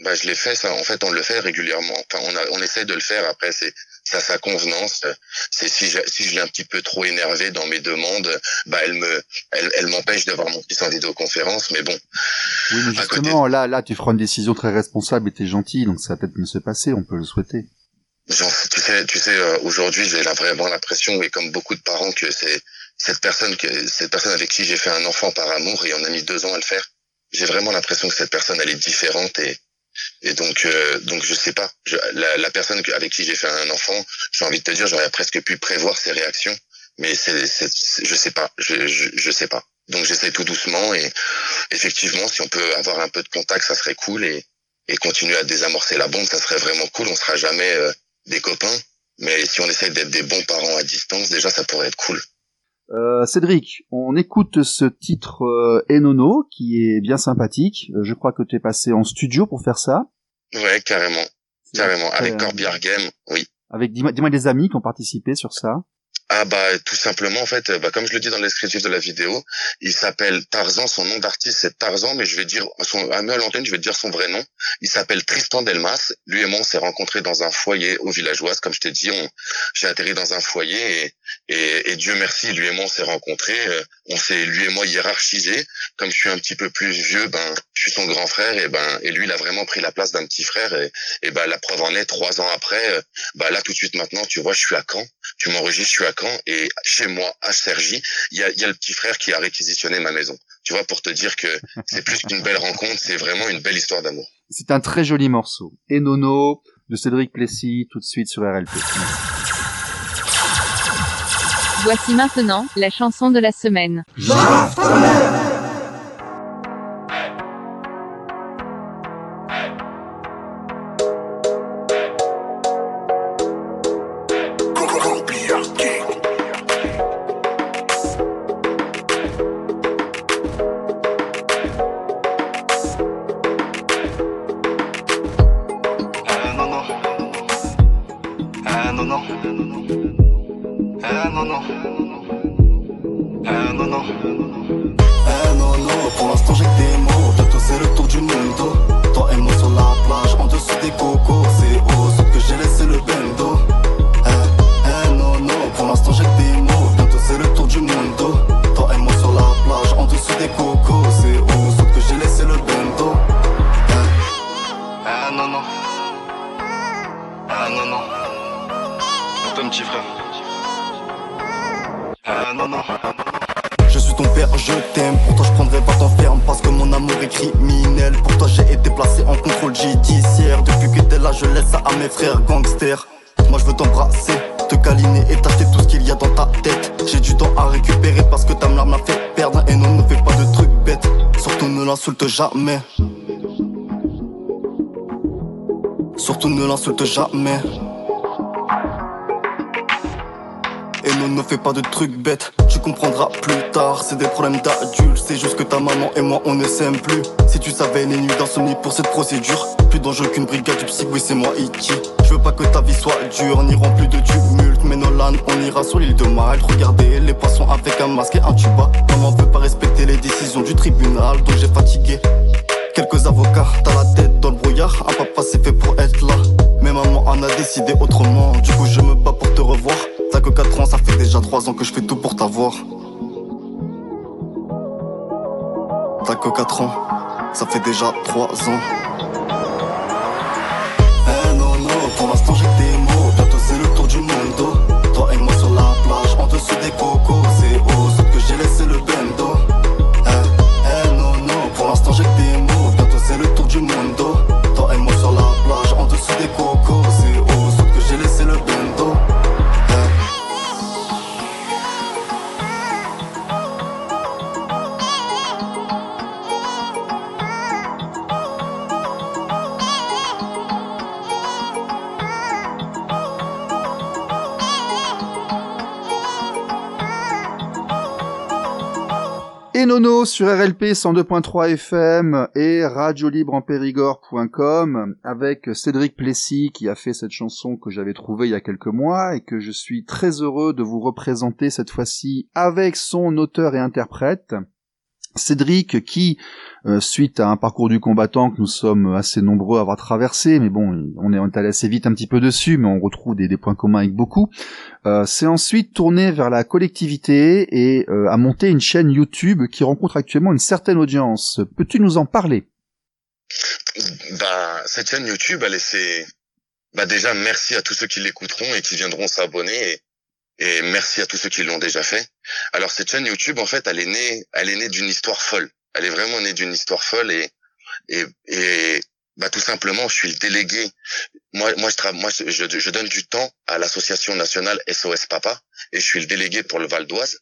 Bah, je l'ai fait, ça. En fait, on le fait régulièrement. Enfin, on a, on essaie de le faire. Après, c'est, c'est à sa convenance. C'est si je, si je l'ai un petit peu trop énervé dans mes demandes, bah, elle me, elle, elle m'empêche de voir mon fils en vidéoconférence. Mais bon. Oui, mais justement, côté... là, là, tu feras une décision très responsable et t'es gentil, donc ça va peut-être mieux se passer. On peut le souhaiter. Genre, tu sais, tu sais, euh, aujourd'hui, j'ai vraiment l'impression, et comme beaucoup de parents, que c'est cette personne que, cette personne avec qui j'ai fait un enfant par amour et on a mis deux ans à le faire. J'ai vraiment l'impression que cette personne, elle est différente et, et donc, euh, donc je sais pas. Je, la, la personne avec qui j'ai fait un enfant, j'ai envie de te dire, j'aurais presque pu prévoir ses réactions, mais c'est, c'est, c'est je sais pas, je, je, je sais pas. Donc j'essaie tout doucement et effectivement, si on peut avoir un peu de contact, ça serait cool et, et continuer à désamorcer la bombe, ça serait vraiment cool. On sera jamais euh, des copains, mais si on essaie d'être des bons parents à distance, déjà ça pourrait être cool. Euh, Cédric, on écoute ce titre euh, Enono qui est bien sympathique. Euh, je crois que tu es passé en studio pour faire ça. Ouais, carrément, C'est carrément. Très... Avec Corbière Game, oui. Avec dis-moi, dis-moi des amis qui ont participé sur ça. Ah bah tout simplement en fait, bah comme je le dis dans le descriptif de la vidéo, il s'appelle Tarzan, son nom d'artiste c'est Tarzan, mais je vais dire son à l'antenne, je vais dire son vrai nom. Il s'appelle Tristan Delmas. Lui et moi on s'est rencontrés dans un foyer au Villageoise, comme je t'ai dit, on j'ai atterri dans un foyer et, et et Dieu merci, lui et moi on s'est rencontrés, on s'est lui et moi hiérarchisés. Comme je suis un petit peu plus vieux, ben je suis son grand frère et ben et lui il a vraiment pris la place d'un petit frère et et ben la preuve en est trois ans après, bah là tout de suite maintenant, tu vois, je suis à Caen, tu m'enregistres, je suis à Caen et chez moi à Cergy, il y a il y a le petit frère qui a réquisitionné ma maison. Tu vois, pour te dire que c'est plus qu'une belle rencontre, c'est vraiment une belle histoire d'amour. C'est un très joli morceau. Enono de Cédric Plessis, tout de suite sur R L P. Voici maintenant la chanson de la semaine. Jamais. Surtout ne l'insulte jamais. Et ne ne fais pas de trucs bêtes, tu comprendras plus tard. C'est des problèmes d'adultes, c'est juste que ta maman et moi on ne s'aime plus. Si tu savais les nuits d'insomnie pour cette procédure, plus dangereux qu'une brigade du psy, oui c'est moi Iki. Je veux pas que ta vie soit dure, n'iront plus de tumulte. Mais Nolan, on ira sur l'île de Malte. Regardez les poissons avec un masque et un tuba. Maman veut pas respecter les décisions du tribunal, donc j'ai fatigué quelques avocats, t'as la tête dans le brouillard. Un papa c'est fait pour être là, mais maman en a décidé autrement. Du coup je me bats pour te revoir. T'as que quatre ans, ça fait déjà trois ans que je fais tout pour t'avoir. T'as que quatre ans, ça fait déjà trois ans. Eh non non, pour l'instant j'ai que des mots. Bientôt c'est le tour du mundo. Toi et moi sur la plage, en dessous des cocos. C'est haut, sauf que j'ai laissé le bendo. Eh, eh non non, pour l'instant j'ai que des mots. C'est le tour du mundo. Toi et moi sur la plage, en dessous des cocos. C'est haut, sauf que j'ai laissé le bendo. Enono sur R L P cent deux point trois F M et radio libre en périgord point com avec Cédric Plessis qui a fait cette chanson que j'avais trouvée il y a quelques mois et que je suis très heureux de vous représenter cette fois-ci avec son auteur et interprète. Cédric qui, euh, suite à un parcours du combattant que nous sommes assez nombreux à avoir traversé, mais bon, on est, on est allé assez vite un petit peu dessus, mais on retrouve des, des points communs avec beaucoup, euh, s'est ensuite tourné vers la collectivité et euh, a monté une chaîne YouTube qui rencontre actuellement une certaine audience. Peux-tu nous en parler ? Bah, cette chaîne YouTube, elle est, c'est, bah déjà, merci à tous ceux qui l'écouteront et qui viendront s'abonner et, et merci à tous ceux qui l'ont déjà fait. Alors, cette chaîne YouTube, en fait, elle est née, elle est née d'une histoire folle. Elle est vraiment née d'une histoire folle et, et, et, bah, tout simplement, je suis le délégué. Moi, moi, je travaille, moi, je, je, je donne du temps à l'association nationale S O S Papa et je suis le délégué pour le Val d'Oise.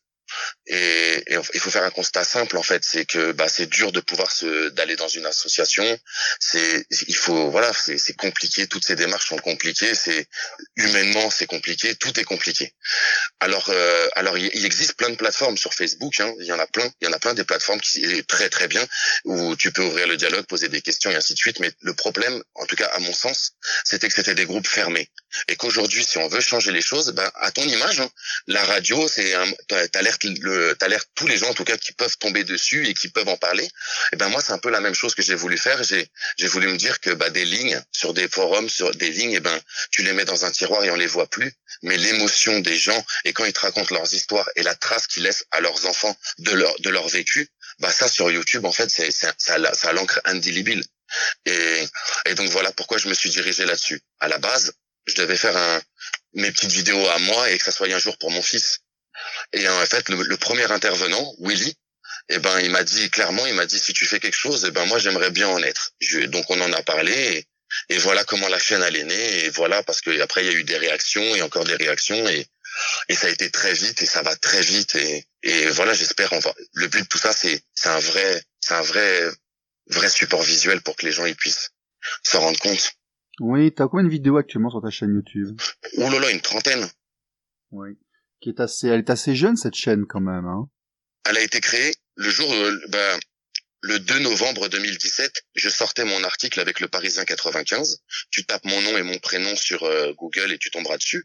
Et, et il faut faire un constat simple en fait, c'est que bah c'est dur de pouvoir se d'aller dans une association, c'est il faut voilà, c'est c'est compliqué, toutes ces démarches sont compliquées, c'est humainement c'est compliqué, tout est compliqué. Alors euh, alors il, il existe plein de plateformes sur Facebook, hein, il y en a plein, il y en a plein des plateformes qui est très très bien où tu peux ouvrir le dialogue, poser des questions et ainsi de suite, mais le problème, en tout cas à mon sens, c'était que c'était des groupes fermés et qu'aujourd'hui si on veut changer les choses, ben à ton image, hein, la radio c'est un t'alertes le t'alertes tous les gens en tout cas qui peuvent tomber dessus et qui peuvent en parler. Et ben moi c'est un peu la même chose que j'ai voulu faire, j'ai j'ai voulu me dire que bah des lignes sur des forums, sur des lignes, et ben tu les mets dans un tiroir et on les voit plus, mais l'émotion des gens et quand ils te racontent leurs histoires et la trace qu'ils laissent à leurs enfants de leur de leur vécu, bah ça sur YouTube en fait c'est c'est ça a, ça a l'encre indélébile. Et et donc voilà pourquoi je me suis dirigé là-dessus. À la base, je devais faire un mes petites vidéos à moi et que ça soit un jour pour mon fils. Et en fait, le, le premier intervenant, Willy, eh ben, il m'a dit clairement, il m'a dit si tu fais quelque chose, eh ben moi j'aimerais bien en être. Je, donc on en a parlé et, et voilà comment la chaîne elle est née et voilà parce que après il y a eu des réactions et encore des réactions et et ça a été très vite et ça va très vite et et voilà j'espère on va. Le but de tout ça c'est c'est un vrai c'est un vrai vrai support visuel pour que les gens ils puissent s'en rendre compte. Oui, t'as combien de vidéos actuellement sur ta chaîne YouTube ? Oh là là, une trentaine. Oui. Qui est assez, elle est assez jeune cette chaîne quand même, hein. Elle a été créée le jour, euh, bah, le deux novembre deux mille dix-sept. Je sortais mon article avec le Parisien quatre-vingt-quinze. Tu tapes mon nom et mon prénom sur euh, Google et tu tomberas dessus.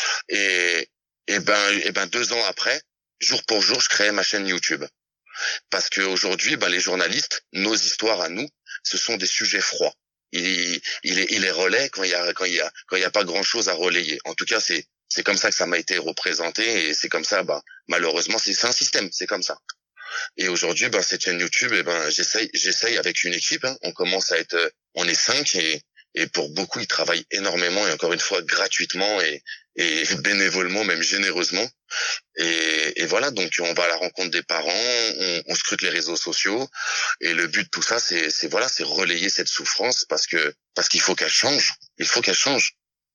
Et et ben et ben deux ans après, jour pour jour, je créais ma chaîne YouTube. Parce que aujourd'hui, ben les journalistes, nos histoires à nous, ce sont des sujets froids. Il il est il est relais quand il y a quand il y a quand il y a pas grand chose à relayer. En tout cas, c'est c'est comme ça que ça m'a été représenté et c'est comme ça, bah, malheureusement, c'est, c'est un système, c'est comme ça. Et aujourd'hui, bah, cette chaîne YouTube, eh ben, j'essaye, j'essaye avec une équipe, hein. On commence à être, on est cinq et, et pour beaucoup, ils travaillent énormément et encore une fois, gratuitement et, et bénévolement, même généreusement. Et, et voilà, donc, on va à la rencontre des parents, on, on scrute les réseaux sociaux et le but de tout ça, c'est, c'est voilà, c'est relayer cette souffrance parce que, parce qu'il faut qu'elle change. Il faut qu'elle change.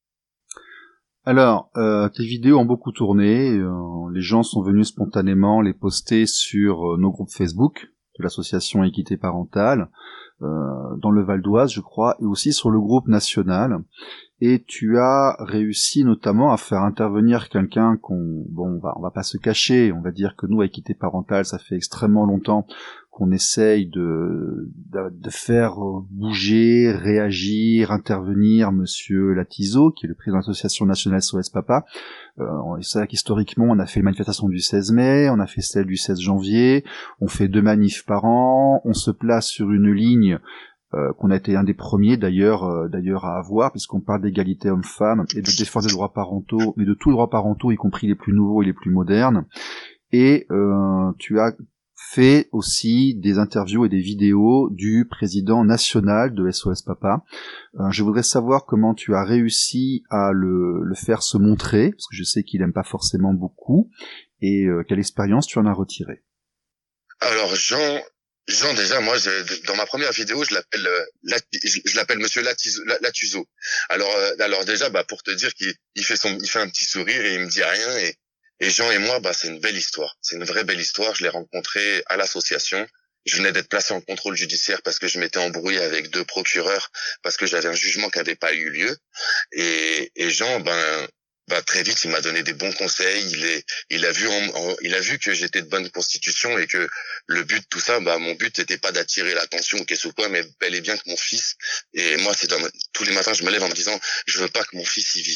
Alors, euh, tes vidéos ont beaucoup tourné, euh, les gens sont venus spontanément les poster sur euh, nos groupes Facebook de l'association Équité Parentale, euh, dans le Val d'Oise je crois, et aussi sur le groupe national. Et tu as réussi notamment à faire intervenir quelqu'un qu'on, bon, on va, on va pas se cacher, on va dire que nous, à Équité Parentale, ça fait extrêmement longtemps qu'on essaye de, de, de faire bouger, réagir, intervenir Monsieur Latizo, qui est le président de l'association nationale S O S Papa. Euh, c'est vrai qu'historiquement, on a fait les manifestations du seize mai, on a fait celle du seize janvier, on fait deux manifs par an, on se place sur une ligne Euh, qu'on a été un des premiers d'ailleurs euh, d'ailleurs à avoir, puisqu'on parle d'égalité homme-femme et de défense des droits parentaux, mais de tous les droits parentaux, y compris les plus nouveaux et les plus modernes. Et euh, tu as fait aussi des interviews et des vidéos du président national de S O S Papa. Euh, je voudrais savoir comment tu as réussi à le, le faire se montrer, parce que je sais qu'il aime pas forcément beaucoup, et euh, quelle expérience tu en as retiré. Alors Jean, Jean déjà, moi, je, dans ma première vidéo, je l'appelle, euh, je, je l'appelle Monsieur Latizo. Latuzo. Alors, euh, alors déjà, bah pour te dire qu'il il fait son, il fait un petit sourire et il me dit rien. Et, et Jean et moi, bah c'est une belle histoire. C'est une vraie belle histoire. Je l'ai rencontré à l'association. Je venais d'être placé en contrôle judiciaire parce que je m'étais embrouillé avec deux procureurs parce que j'avais un jugement qui n'avait pas eu lieu. Et, et Jean, ben bah très vite il m'a donné des bons conseils, il est il a vu en, en, il a vu que j'étais de bonne constitution et que le but de tout ça, bah mon but n'était pas d'attirer l'attention ou qu'est-ce quoi, mais bel et bien que mon fils, et moi c'est dans, tous les matins je me lève en me disant je veux pas que mon fils y vive ça,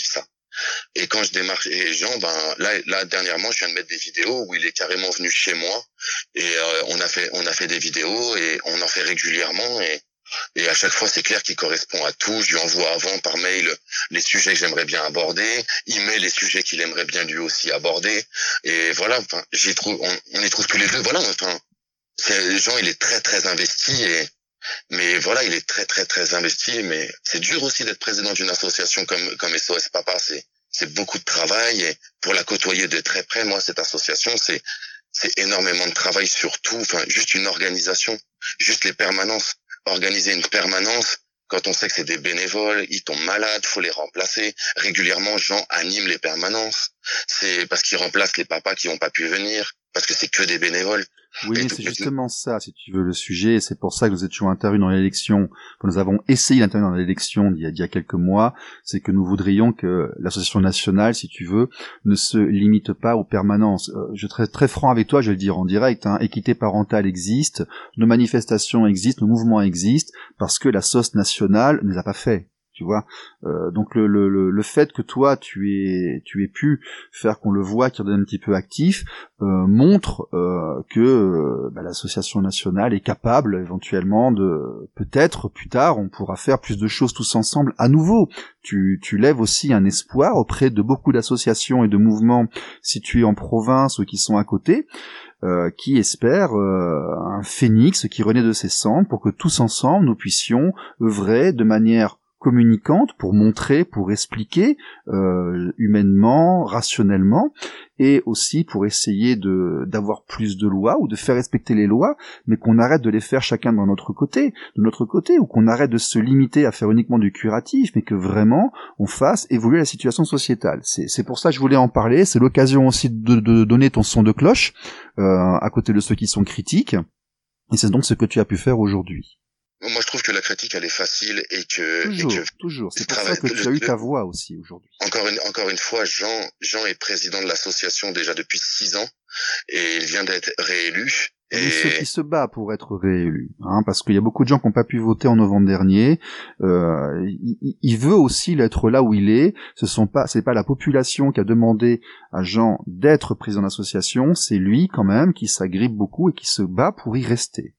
Et quand je démarche et Jean, ben là, là dernièrement, je viens de mettre des vidéos où il est carrément venu chez moi et euh, on a fait, on a fait des vidéos et on en fait régulièrement et et à chaque fois c'est clair qu'il correspond à tout. Je lui envoie avant par mail les sujets que j'aimerais bien aborder, il met les sujets qu'il aimerait bien lui aussi aborder et voilà. Enfin, j'y trouve, on, on y trouve tous les deux. Voilà, enfin, c'est, Jean, il est très très investi et mais voilà, il est très très très investi. Mais c'est dur aussi d'être président d'une association comme comme S O S Papa. C'est c'est beaucoup de travail et pour la côtoyer de très près, moi cette association, c'est c'est énormément de travail sur tout. Enfin, juste une organisation, juste les permanences. Organiser une permanence quand on sait que c'est des bénévoles, ils tombent malades, faut les remplacer. Régulièrement, Jean anime les permanences. C'est parce qu'il remplace les papas qui n'ont pas pu venir, parce que c'est que des bénévoles. Oui, c'est justement ça, si tu veux, le sujet. C'est pour ça que nous étions intervenus dans l'élection, que nous avons essayé d'intervenir dans l'élection d'il y a, d'il y a quelques mois. C'est que nous voudrions que l'association nationale, si tu veux, ne se limite pas aux permanences. Euh, je serai très franc avec toi, je vais le dire en direct, hein, équité parentale existe, nos manifestations existent, nos mouvements existent, parce que la sauce nationale ne les a pas fait. Tu vois, euh, donc le, le le fait que toi tu aies tu aies pu faire qu'on le voit, qu'il redonne un petit peu actif, euh, montre euh, que euh, bah, l'association nationale est capable éventuellement de peut-être plus tard on pourra faire plus de choses tous ensemble à nouveau. Tu tu lèves aussi un espoir auprès de beaucoup d'associations et de mouvements situés en province ou qui sont à côté. Euh, qui espèrent euh, un phénix qui renaît de ses cendres pour que tous ensemble nous puissions œuvrer de manière communicante pour montrer, pour expliquer euh, humainement, rationnellement, et aussi pour essayer de d'avoir plus de lois ou de faire respecter les lois, mais qu'on arrête de les faire chacun dans notre côté, de notre côté, ou qu'on arrête de se limiter à faire uniquement du curatif, mais que vraiment on fasse évoluer la situation sociétale. C'est c'est pour ça que je voulais en parler. C'est l'occasion aussi de, de donner ton son de cloche euh, à côté de ceux qui sont critiques, et c'est donc ce que tu as pu faire aujourd'hui. Moi, je trouve que la critique, elle est facile et que... Toujours, et que toujours. C'est pour ça que tu as eu ta voix aussi aujourd'hui. Encore une, encore une fois, Jean, Jean est président de l'association déjà depuis six ans et il vient d'être réélu. Et et... ceux qui se bat pour être réélu, hein, parce qu'il y a beaucoup de gens qui n'ont pas pu voter en novembre dernier. Euh, il, il veut aussi être là où il est. Ce sont pas, c'est pas la population qui a demandé à Jean d'être président d'association, c'est lui quand même qui s'agrippe beaucoup et qui se bat pour y rester.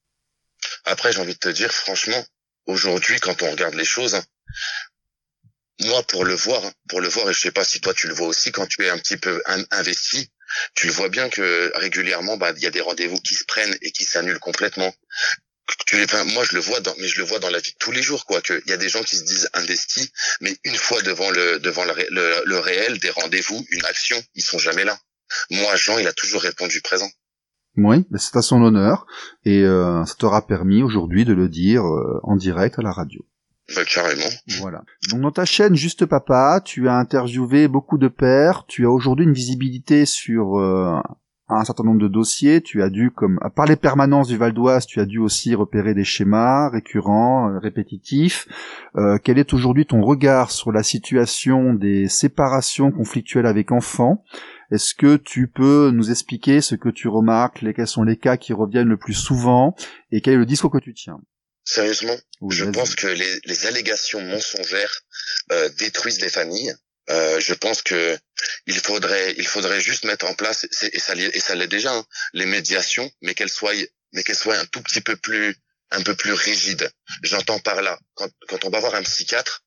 Après, j'ai envie de te dire, franchement, aujourd'hui, quand on regarde les choses, hein, moi, pour le voir, hein, pour le voir, et je sais pas si toi tu le vois aussi, quand tu es un petit peu in- investi, tu le vois bien que régulièrement, bah, il y a des rendez-vous qui se prennent et qui s'annulent complètement. Tu les, enfin, moi, je le vois dans, mais je le vois dans la vie de tous les jours, quoi, qu'il y a des gens qui se disent investis, mais une fois devant le, devant le, le, le réel, des rendez-vous, une action, ils sont jamais là. Moi, Jean, il a toujours répondu présent. Oui, c'est à son honneur, et euh, ça t'aura permis aujourd'hui de le dire euh, en direct à la radio. Bah, carrément. Voilà. Donc dans ta chaîne Juste Papa, tu as interviewé beaucoup de pères, tu as aujourd'hui une visibilité sur euh, un certain nombre de dossiers, tu as dû, comme par les permanences du Val d'Oise, tu as dû aussi repérer des schémas récurrents, euh, répétitifs. Euh, quel est aujourd'hui ton regard sur la situation des séparations conflictuelles avec enfants ? Est-ce que tu peux nous expliquer ce que tu remarques, les, quels sont les cas qui reviennent le plus souvent, et quel est le discours que tu tiens ? Sérieusement, oui, je vas-y. pense que les, les allégations mensongères euh, détruisent les familles. Euh, je pense que il faudrait, il faudrait juste mettre en place, c'est, et ça, et ça l'est déjà, hein, les médiations, mais qu'elles soient, mais qu'elles soient un tout petit peu plus, un peu plus rigides. J'entends par là, quand, quand on va voir un psychiatre.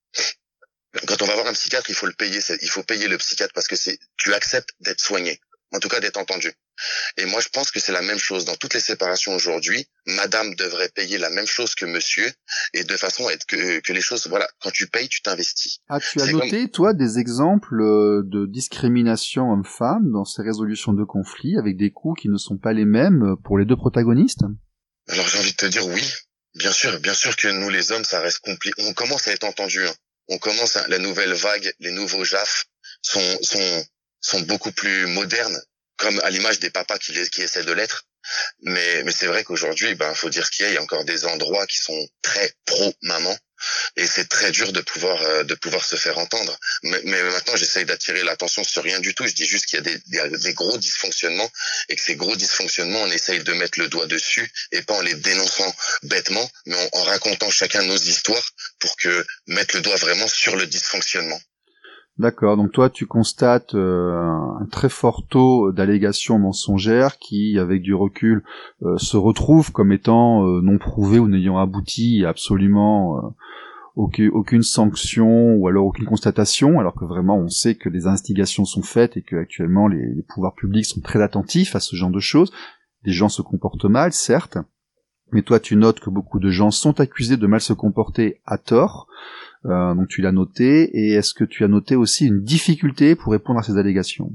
Quand on va voir un psychiatre, il faut le payer, c'est, il faut payer le psychiatre parce que c'est, tu acceptes d'être soigné. En tout cas, d'être entendu. Et moi, je pense que c'est la même chose dans toutes les séparations aujourd'hui. Madame devrait payer la même chose que monsieur et de façon à être que, que les choses, voilà, quand tu payes, tu t'investis. Ah, tu as c'est noté, comme... toi, des exemples de discrimination homme-femme dans ces résolutions de conflits avec des coûts qui ne sont pas les mêmes pour les deux protagonistes? Alors, j'ai envie de te dire oui. Bien sûr, bien sûr que nous, les hommes, ça reste compliqué. On commence à être entendu, hein. On commence à, la nouvelle vague, les nouveaux J A F sont sont sont beaucoup plus modernes, comme à l'image des papas qui les, qui essaient de l'être. Mais mais c'est vrai qu'aujourd'hui, ben faut dire ce qu'il y a, il y a encore des endroits qui sont très pro maman et c'est très dur de pouvoir euh, de pouvoir se faire entendre. Mais, mais maintenant, j'essaye d'attirer l'attention sur rien du tout. Je dis juste qu'il y a des, des des gros dysfonctionnements et que ces gros dysfonctionnements, on essaye de mettre le doigt dessus et pas en les dénonçant bêtement, mais en, en racontant chacun nos histoires pour que mettre le doigt vraiment sur le dysfonctionnement. D'accord, donc toi tu constates euh, un très fort taux d'allégations mensongères qui, avec du recul, euh, se retrouvent comme étant euh, non prouvées ou n'ayant abouti à absolument euh, aucune, aucune sanction ou alors aucune constatation, alors que vraiment on sait que les investigations sont faites et que actuellement les, les pouvoirs publics sont très attentifs à ce genre de choses. Des gens se comportent mal, certes, mais toi tu notes que beaucoup de gens sont accusés de mal se comporter à tort. Euh, donc tu l'as noté, et est-ce que tu as noté aussi une difficulté pour répondre à ces allégations?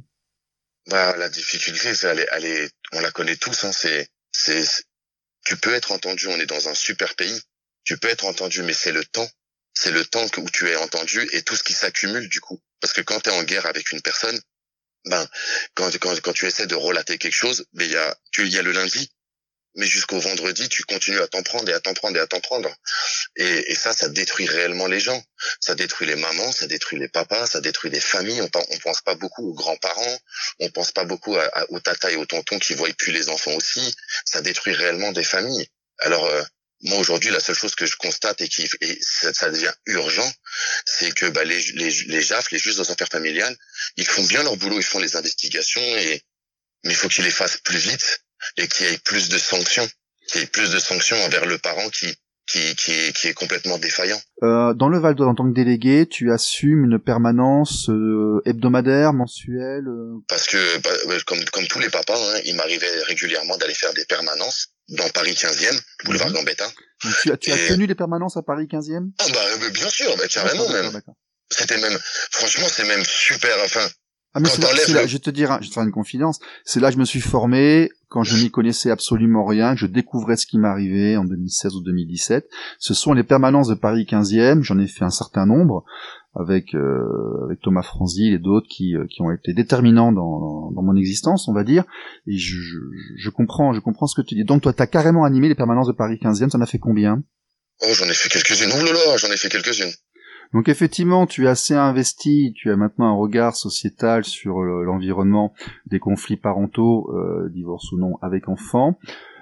Bah, la difficulté, c'est, elle est, elle est, on la connaît tous, hein, c'est, c'est, c'est- tu peux être entendu, on est dans un super pays, tu peux être entendu, mais c'est le temps, c'est le temps que- où tu es entendu et tout ce qui s'accumule, du coup. Parce que quand tu es en guerre avec une personne, ben, quand, quand, quand tu essaies de relater quelque chose, mais il y a, tu, il y a le lundi, mais jusqu'au vendredi, tu continues à t'en prendre et à t'en prendre et à t'en prendre. Et, et ça, ça détruit réellement les gens. Ça détruit les mamans, ça détruit les papas, ça détruit les familles. On, pen- on pense pas beaucoup aux grands-parents, on pense pas beaucoup à, à- aux tatas et aux tontons qui voient plus les enfants aussi. Ça détruit réellement des familles. Alors, euh, moi aujourd'hui, la seule chose que je constate et qui et ça, ça devient urgent, c'est que bah, les, les, les J A F, les juges aux affaires familiales, ils font bien leur boulot, ils font les investigations, et mais il faut qu'ils les fassent plus vite et qu'il y ait plus de sanctions, qu'il y ait plus de sanctions envers le parent qui qui qui est, qui est complètement défaillant. Euh, dans le Val d'Oise, en tant que délégué, tu assumes une permanence euh, hebdomadaire, mensuelle euh... Parce que bah, bah, comme comme tous les papas, hein, il m'arrivait régulièrement d'aller faire des permanences dans Paris quinzième, boulevard Mhm. Gambetta. Donc tu as, tu as Et- tenu les permanences à Paris quinzième? Ah bah euh, bien sûr, bah, carrément D'accord, même. d'accord, d'accord. C'était même, franchement, c'est même super. Enfin, Ah mais quand c'est là, t'enlèves c'est là, le- je vais te dire, hein, je vais te faire une confidence, c'est là que je me suis formé, quand je n'y connaissais absolument rien, que je découvrais ce qui m'arrivait en deux mille seize ou deux mille dix-sept. Ce sont les permanences de Paris quinzième, j'en ai fait un certain nombre, avec, euh, avec Thomas Franzil et d'autres qui, euh, qui ont été déterminants dans, dans, dans mon existence, on va dire, et je, je, je comprends, je comprends ce que tu dis. Donc toi, t'as carrément animé les permanences de Paris quinzième, t'en as fait combien? Oh, j'en ai fait quelques-unes. Oh là là, j'en ai fait quelques-unes. Donc effectivement, tu es assez investi, tu as maintenant un regard sociétal sur le- l'environnement des conflits parentaux, euh, divorce ou non, avec enfants.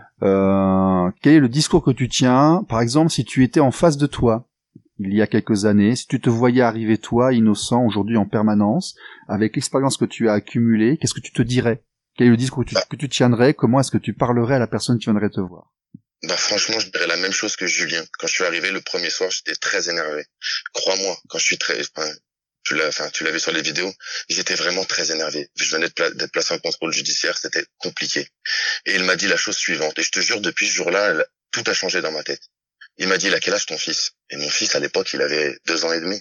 Euh, quel est le discours que tu tiens? Par exemple, si tu étais en face de toi, il y a quelques années, si tu te voyais arriver toi, innocent, aujourd'hui en permanence, avec l'expérience que tu as accumulée, qu'est-ce que tu te dirais? Quel est le discours que tu, Bah. que tu tiendrais? Comment est-ce que tu parlerais à la personne qui viendrait te voir? Bah franchement, je dirais la même chose que Julien. Quand je suis arrivé le premier soir, j'étais très énervé. Crois-moi, quand je suis très, enfin, tu l'as, enfin, tu l'as vu sur les vidéos, j'étais vraiment très énervé. Je venais de pla- d'être placé en contrôle judiciaire, c'était compliqué. Et il m'a dit la chose suivante. Et je te jure, depuis ce jour-là, elle- tout a changé dans ma tête. Il m'a dit, il a quel âge ton fils? Et mon fils, à l'époque, il avait deux ans et demi.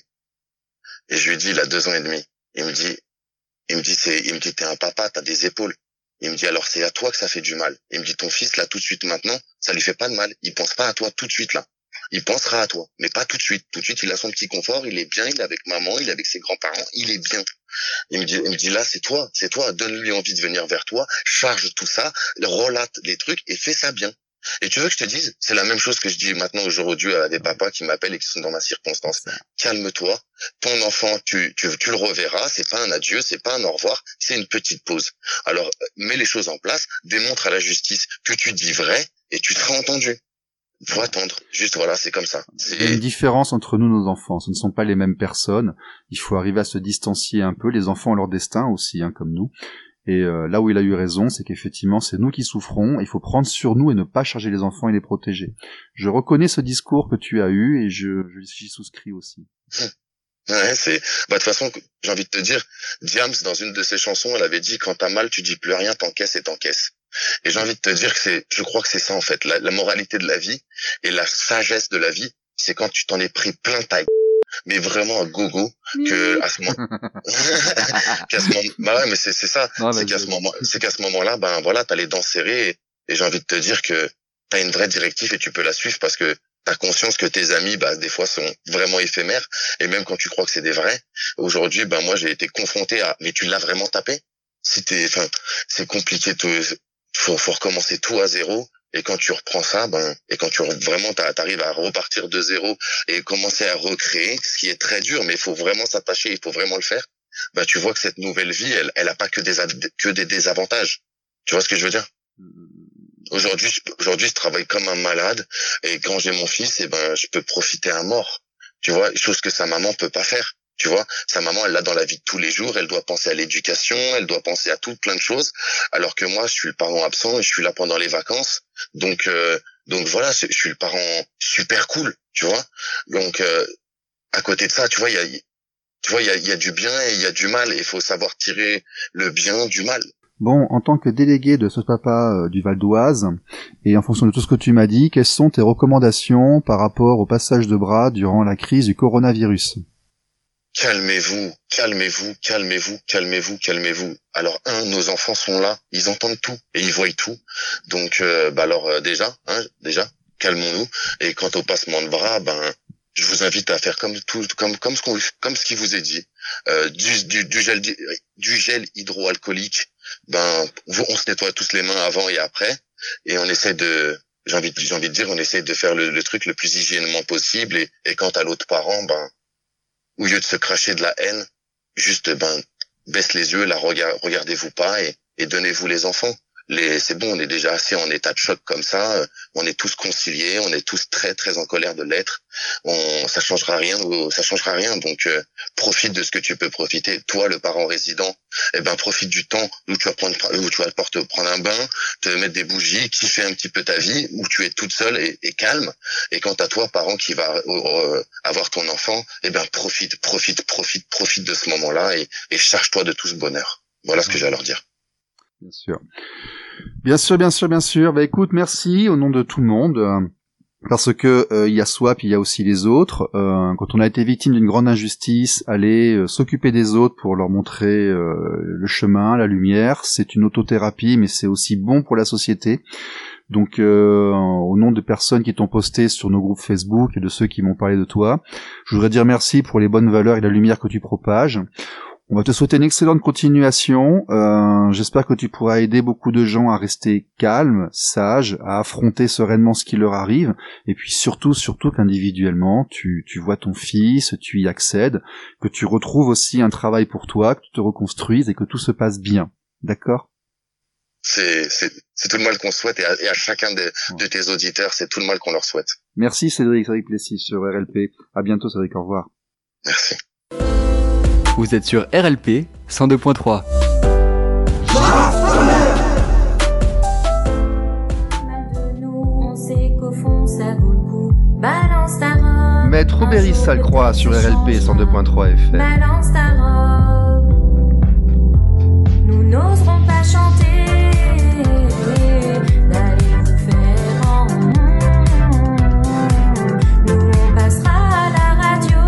Et je lui ai dit, il a deux ans et demi. Il me dit, il me dit, c'est, il me dit, t'es un papa, t'as des épaules. Il me dit, alors c'est à toi que ça fait du mal. Il me dit, ton fils, là, tout de suite, maintenant, ça lui fait pas de mal. Il pense pas à toi tout de suite, là. Il pensera à toi, mais pas tout de suite. Tout de suite, il a son petit confort, il est bien, il est avec maman, il est avec ses grands-parents, il est bien. Il me dit, il me dit, là, c'est toi, c'est toi, donne-lui envie de venir vers toi, charge tout ça, relate les trucs et fais ça bien. Et tu veux que je te dise, c'est la même chose que je dis maintenant aujourd'hui à des papas qui m'appellent et qui sont dans ma circonstance. Calme-toi, ton enfant, tu, tu, tu le reverras, c'est pas un adieu, c'est pas un au revoir, c'est une petite pause. Alors, mets les choses en place, démontre à la justice que tu dis vrai et tu seras entendu. Faut attendre. Juste voilà, c'est comme ça. Il y a une C'est, différence entre nous et nos enfants. Ce ne sont pas les mêmes personnes. Il faut arriver à se distancier un peu. Les enfants ont leur destin aussi, hein, comme nous. Et euh, là où il a eu raison, c'est qu'effectivement, c'est nous qui souffrons. Il faut prendre sur nous et ne pas charger les enfants et les protéger. Je reconnais ce discours que tu as eu et je, je j'y souscris aussi. ouais, c'est, bah, de toute façon, j'ai envie de te dire, Diams, dans une de ses chansons, elle avait dit, quand t'as mal, tu dis plus rien, t'encaisses et t'encaisses. Et j'ai envie de te dire que c'est, je crois que c'est ça, en fait, la, la moralité de la vie et la sagesse de la vie, c'est quand tu t'en es pris plein ta gueule, mais vraiment à gogo, que, à ce moment, qu'à ce moment, bah ouais, mais c'est, c'est ça, Non, c'est vas-y, qu'à ce vas-y. moment, c'est qu'à ce moment-là, ben voilà, t'as les dents serrées et, et j'ai envie de te dire que t'as une vraie directive et tu peux la suivre parce que t'as conscience que tes amis, bah, des fois sont vraiment éphémères et même quand tu crois que c'est des vrais, aujourd'hui, ben moi, j'ai été confronté à, mais tu l'as vraiment tapé? Si t'es, enfin, c'est compliqué de, faut, faut recommencer tout à zéro. Et quand tu reprends ça, ben, et quand tu vraiment t'arrives à repartir de zéro et commencer à recréer, ce qui est très dur, mais il faut vraiment s'attacher, il faut vraiment le faire. Bah, tu vois que cette nouvelle vie, elle, elle a pas que des, que des désavantages. Tu vois ce que je veux dire? Aujourd'hui, je, aujourd'hui, je travaille comme un malade, et quand j'ai mon fils, eh ben, je peux profiter à mort. Tu vois, chose que sa maman peut pas faire. Tu vois, sa maman, elle l'a dans la vie de tous les jours, elle doit penser à l'éducation, elle doit penser à tout plein de choses, alors que moi, je suis le parent absent et je suis là pendant les vacances. Donc, euh, donc voilà, je suis le parent super cool, tu vois. Donc, euh, à côté de ça, tu vois, il y a, tu vois, il y a, il y a du bien et il y a du mal, et il faut savoir tirer le bien du mal. Bon, en tant que délégué de ce papa euh, du Val d'Oise, et en fonction de tout ce que tu m'as dit, quelles sont tes recommandations par rapport au passage de bras durant la crise du coronavirus ? Calmez-vous, calmez-vous, calmez-vous, calmez-vous, calmez-vous. Alors un, nos enfants sont là, ils entendent tout et ils voient tout. Donc euh, bah alors euh, déjà, hein, déjà, calmons-nous. Et quant au passement de bras, ben je vous invite à faire comme tout, comme comme ce qu'on, comme ce qui vous est dit, euh, du, du, du gel, du gel hydroalcoolique. Ben on se nettoie tous les mains avant et après, et on essaie de, j'ai envie, j'ai envie de dire, on essaie de faire le, le truc le plus hygiénément possible. Et, et quant à l'autre parent, ben au lieu de se cracher de la haine, juste ben baisse les yeux, là regard, regardez-vous pas et, et donnez-vous les enfants. Les, c'est bon, on est déjà assez en état de choc comme ça. On est tous conciliés, on est tous très très en colère de l'être. On, ça changera rien, ça changera rien. Donc euh, profite de ce que tu peux profiter. Toi, le parent résident, eh ben profite du temps où tu vas prendre, où tu vas te prendre un bain, te mettre des bougies, kiffer un petit peu ta vie, où tu es toute seule et, et calme. Et quant à toi, parent qui va euh, avoir ton enfant, eh ben profite, profite, profite, profite de ce moment-là et, et charge-toi de tout ce bonheur. Voilà ce que j'ai à leur dire. Bien sûr. Bien sûr, bien sûr, bien sûr. Bah écoute, merci au nom de tout le monde, euh, parce que euh, il y a soi, puis il y a aussi les autres. Euh, quand on a été victime d'une grande injustice, aller euh, s'occuper des autres pour leur montrer euh, le chemin, la lumière, c'est une autothérapie, mais c'est aussi bon pour la société. Donc, euh, au nom de personnes qui t'ont posté sur nos groupes Facebook et de ceux qui m'ont parlé de toi, je voudrais dire merci pour les bonnes valeurs et la lumière que tu propages. On va te souhaiter une excellente continuation. Euh, j'espère que tu pourras aider beaucoup de gens à rester calmes, sages, à affronter sereinement ce qui leur arrive. Et puis surtout, surtout qu'individuellement, tu, tu vois ton fils, tu y accèdes, que tu retrouves aussi un travail pour toi, que tu te reconstruises et que tout se passe bien. D'accord ? C'est, c'est, c'est tout le mal qu'on souhaite, et à, et à chacun de, de tes auditeurs, c'est tout le mal qu'on leur souhaite. Merci Cédric, Cédric Plessis sur R L P. À bientôt Cédric, au revoir. Merci. Vous êtes sur R L P cent deux point trois. Maître Aubéry Salcroix sur R L P cent deux point trois F M. Balance ta robe. Nous n'oserons pas chanter. D'aller vous faire en nous on passera à la radio.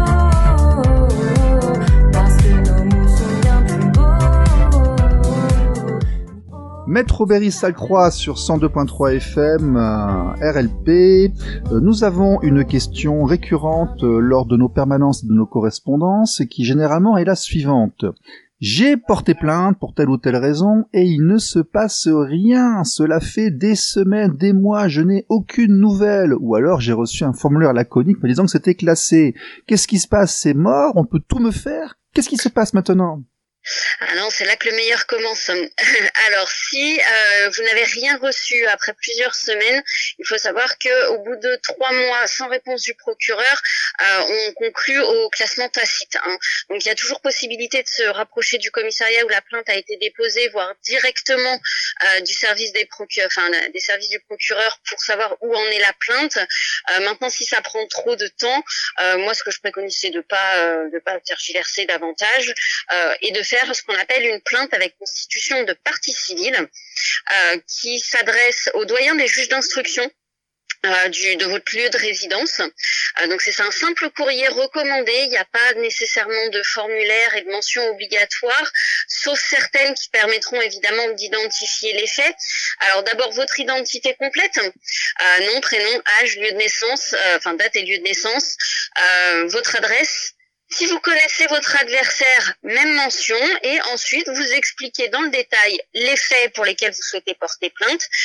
Parce que nos mots sont bien plus beaux. Maître Aubéry Salcroix sur cent deux point trois F M, euh, R L P. Euh, nous avons une question récurrente euh, lors de nos permanences et de nos correspondances qui généralement est la suivante. J'ai porté plainte pour telle ou telle raison et il ne se passe rien. Cela fait des semaines, des mois, je n'ai aucune nouvelle. Ou alors j'ai reçu un formulaire laconique me disant que c'était classé. Qu'est-ce qui se passe? C'est mort? On peut tout me faire? Qu'est-ce qui se passe maintenant? Ah non, c'est là que le meilleur commence. Alors, si euh, vous n'avez rien reçu après plusieurs semaines, il faut savoir que au bout de trois mois sans réponse du procureur, euh, on conclut au classement tacite. Hein. Donc, il y a toujours possibilité de se rapprocher du commissariat où la plainte a été déposée, voire directement euh, du service des procureurs, enfin des services du procureur pour savoir où en est la plainte. Euh, maintenant, si ça prend trop de temps, euh, moi, ce que je préconise, c'est de pas euh, de pas tergiverser davantage euh, et de faire ce qu'on appelle une plainte avec constitution de partie civile euh, qui s'adresse au doyen des juges d'instruction euh, du, de votre lieu de résidence. Euh, donc c'est un simple courrier recommandé, il n'y a pas nécessairement de formulaire et de mention obligatoire, sauf certaines qui permettront évidemment d'identifier les faits. Alors d'abord votre identité complète, euh, nom, prénom, âge, lieu de naissance, euh, enfin date et lieu de naissance, euh, votre adresse. Si vous connaissez votre adversaire, même mention, et ensuite vous expliquez dans le détail les faits pour lesquels vous souhaitez porter plainte.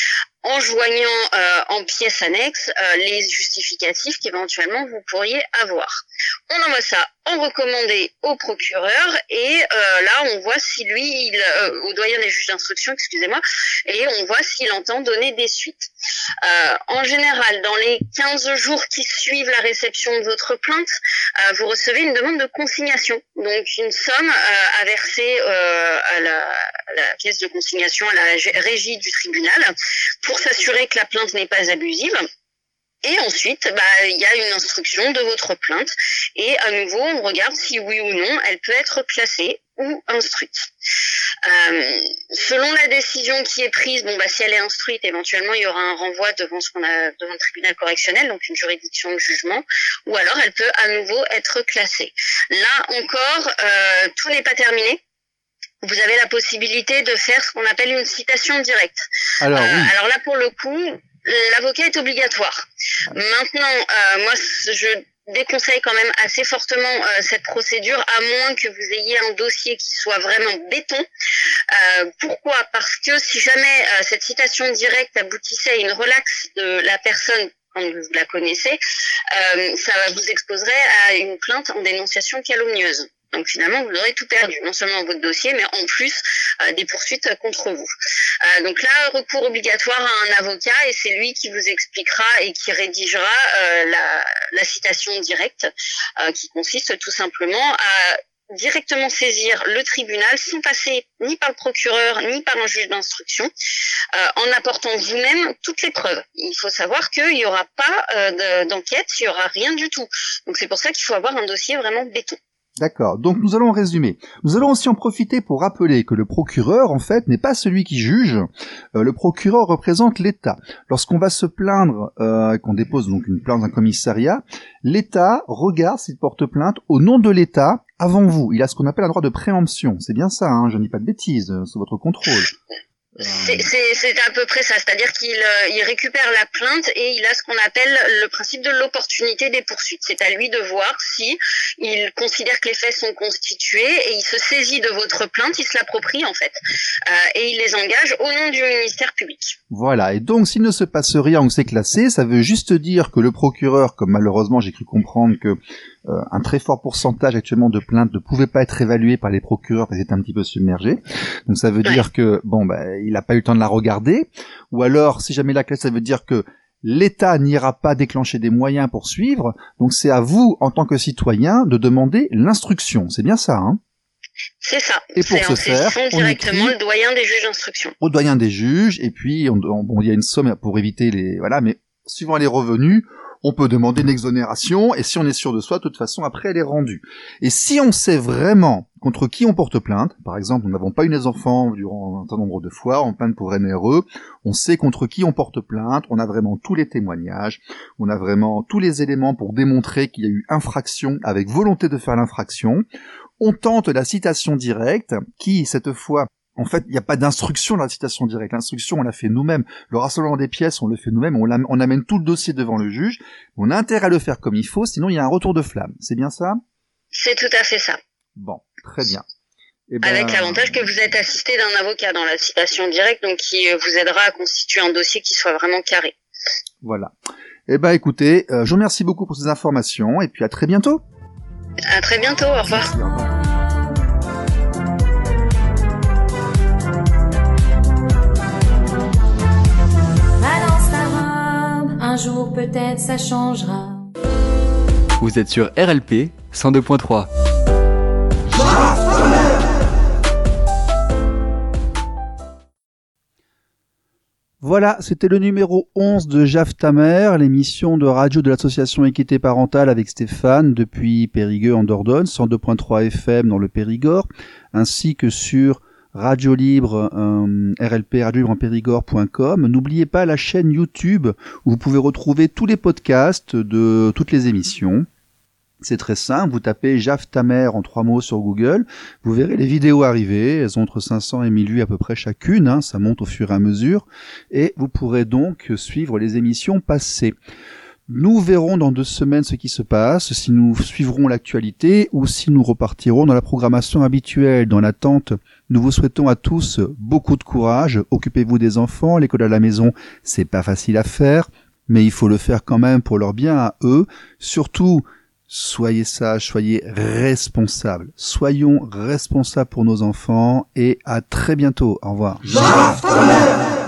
en joignant euh, en pièce annexe euh, les justificatifs qu'éventuellement vous pourriez avoir. On envoie ça en recommandé au procureur et euh, là on voit si lui, il, euh, au doyen des juges d'instruction, excusez-moi, et on voit s'il entend donner des suites. Euh, en général, dans les quinze jours qui suivent la réception de votre plainte, euh, vous recevez une demande de consignation, donc une somme euh, à verser euh, à, la, à la caisse de consignation, à la régie du tribunal, pour s'assurer que la plainte n'est pas abusive. Et ensuite, bah, il y a une instruction de votre plainte. Et à nouveau, on regarde si oui ou non, elle peut être classée ou instruite. Euh, selon la décision qui est prise, bon, bah, si elle est instruite, éventuellement, il y aura un renvoi devant ce qu'on a, devant le tribunal correctionnel, donc une juridiction de jugement, ou alors elle peut à nouveau être classée. Là encore, euh, tout n'est pas terminé. Vous avez la possibilité de faire ce qu'on appelle une citation directe. Alors, euh, oui. alors là, pour le coup, l'avocat est obligatoire. Maintenant, euh, moi, je déconseille quand même assez fortement euh, cette procédure, à moins que vous ayez un dossier qui soit vraiment béton. Euh, pourquoi ? Parce que si jamais euh, cette citation directe aboutissait à une relaxe de la personne quand vous la connaissez, euh, ça vous exposerait à une plainte en dénonciation calomnieuse. Donc finalement, vous aurez tout perdu, non seulement votre dossier, mais en plus euh, des poursuites contre vous. Euh, donc là, recours obligatoire à un avocat, et c'est lui qui vous expliquera et qui rédigera euh, la, la citation directe, euh, qui consiste tout simplement à directement saisir le tribunal sans passer ni par le procureur ni par un juge d'instruction, euh, en apportant vous-même toutes les preuves. Il faut savoir qu'il n'y aura pas euh, d'enquête, il n'y aura rien du tout. Donc c'est pour ça qu'il faut avoir un dossier vraiment béton. D'accord, donc nous allons résumer. Nous allons aussi en profiter pour rappeler que le procureur, en fait, n'est pas celui qui juge. Euh, le procureur représente l'État. Lorsqu'on va se plaindre, euh, qu'on dépose donc une plainte dans un commissariat, l'État regarde s'il porte plainte au nom de l'État avant vous. Il a ce qu'on appelle un droit de préemption. C'est bien ça, hein, je ne dis pas de bêtises, euh, sous votre contrôle. C'est, c'est, c'est à peu près ça, c'est-à-dire qu'il euh, il récupère la plainte et il a ce qu'on appelle le principe de l'opportunité des poursuites. C'est à lui de voir si il considère que les faits sont constitués et il se saisit de votre plainte, il se l'approprie en fait, euh, et il les engage au nom du ministère public. Voilà, et donc s'il ne se passe rien ou c'est classé, ça veut juste dire que le procureur, comme malheureusement j'ai cru comprendre que Euh, un très fort pourcentage actuellement de plaintes ne pouvait pas être évalué par les procureurs parce qu'ils étaient un petit peu submergés. Donc ça veut ouais. dire que bon bah il n'a pas eu le temps de la regarder. Ou alors si jamais la classe, ça veut dire que l'État n'ira pas déclencher des moyens pour suivre. Donc c'est à vous en tant que citoyen de demander l'instruction. C'est bien ça, hein? C'est ça. Et pour c'est ce faire, on directement écrit le doyen des juges d'instruction. Au doyen des juges et puis on, on, bon il y a une somme pour éviter les voilà, mais suivant les revenus. On peut demander une exonération, et si on est sûr de soi, de toute façon, après, elle est rendue. Et si on sait vraiment contre qui on porte plainte, par exemple, nous n'avons pas eu des enfants durant un certain nombre de fois, on plainte pour N R E, on sait contre qui on porte plainte, on a vraiment tous les témoignages, on a vraiment tous les éléments pour démontrer qu'il y a eu infraction avec volonté de faire l'infraction. On tente la citation directe, qui, cette fois, en fait, il n'y a pas d'instruction dans la citation directe. L'instruction, on l'a fait nous-mêmes. Le rassemblement des pièces, on le fait nous-mêmes. On, on amène tout le dossier devant le juge. On a intérêt à le faire comme il faut, sinon il y a un retour de flamme. C'est bien ça ? C'est tout à fait ça. Bon, très bien. Eh ben... Avec l'avantage que vous êtes assisté d'un avocat dans la citation directe, donc qui vous aidera à constituer un dossier qui soit vraiment carré. Voilà. Eh ben, écoutez, euh, je vous remercie beaucoup pour ces informations, et puis à très bientôt. À très bientôt, au revoir. Merci, au revoir. Un jour peut-être ça changera. Vous êtes sur R L P cent deux point trois. Voilà, c'était le numéro onze de Jaf ta mère, l'émission de radio de l'association Équité Parentale avec Stéphane depuis Périgueux en Dordogne, cent deux point trois F M dans le Périgord, ainsi que sur Radio Libre, euh, R L P, radio libre en périgord point com. N'oubliez pas la chaîne YouTube où vous pouvez retrouver tous les podcasts de toutes les émissions. C'est très simple, vous tapez Jaf ta mère en trois mots sur Google, vous verrez les vidéos arriver, elles ont entre cinq cents et mille vues à peu près chacune, hein, ça monte au fur et à mesure, et vous pourrez donc suivre les émissions passées. Nous verrons dans deux semaines ce qui se passe, si nous suivrons l'actualité ou si nous repartirons dans la programmation habituelle. Dans l'attente, nous vous souhaitons à tous beaucoup de courage. Occupez-vous des enfants, l'école à la maison, c'est pas facile à faire, mais il faut le faire quand même pour leur bien à eux. Surtout, soyez sages, soyez responsables. Soyons responsables pour nos enfants et à très bientôt. Au revoir. Jeff ta mère.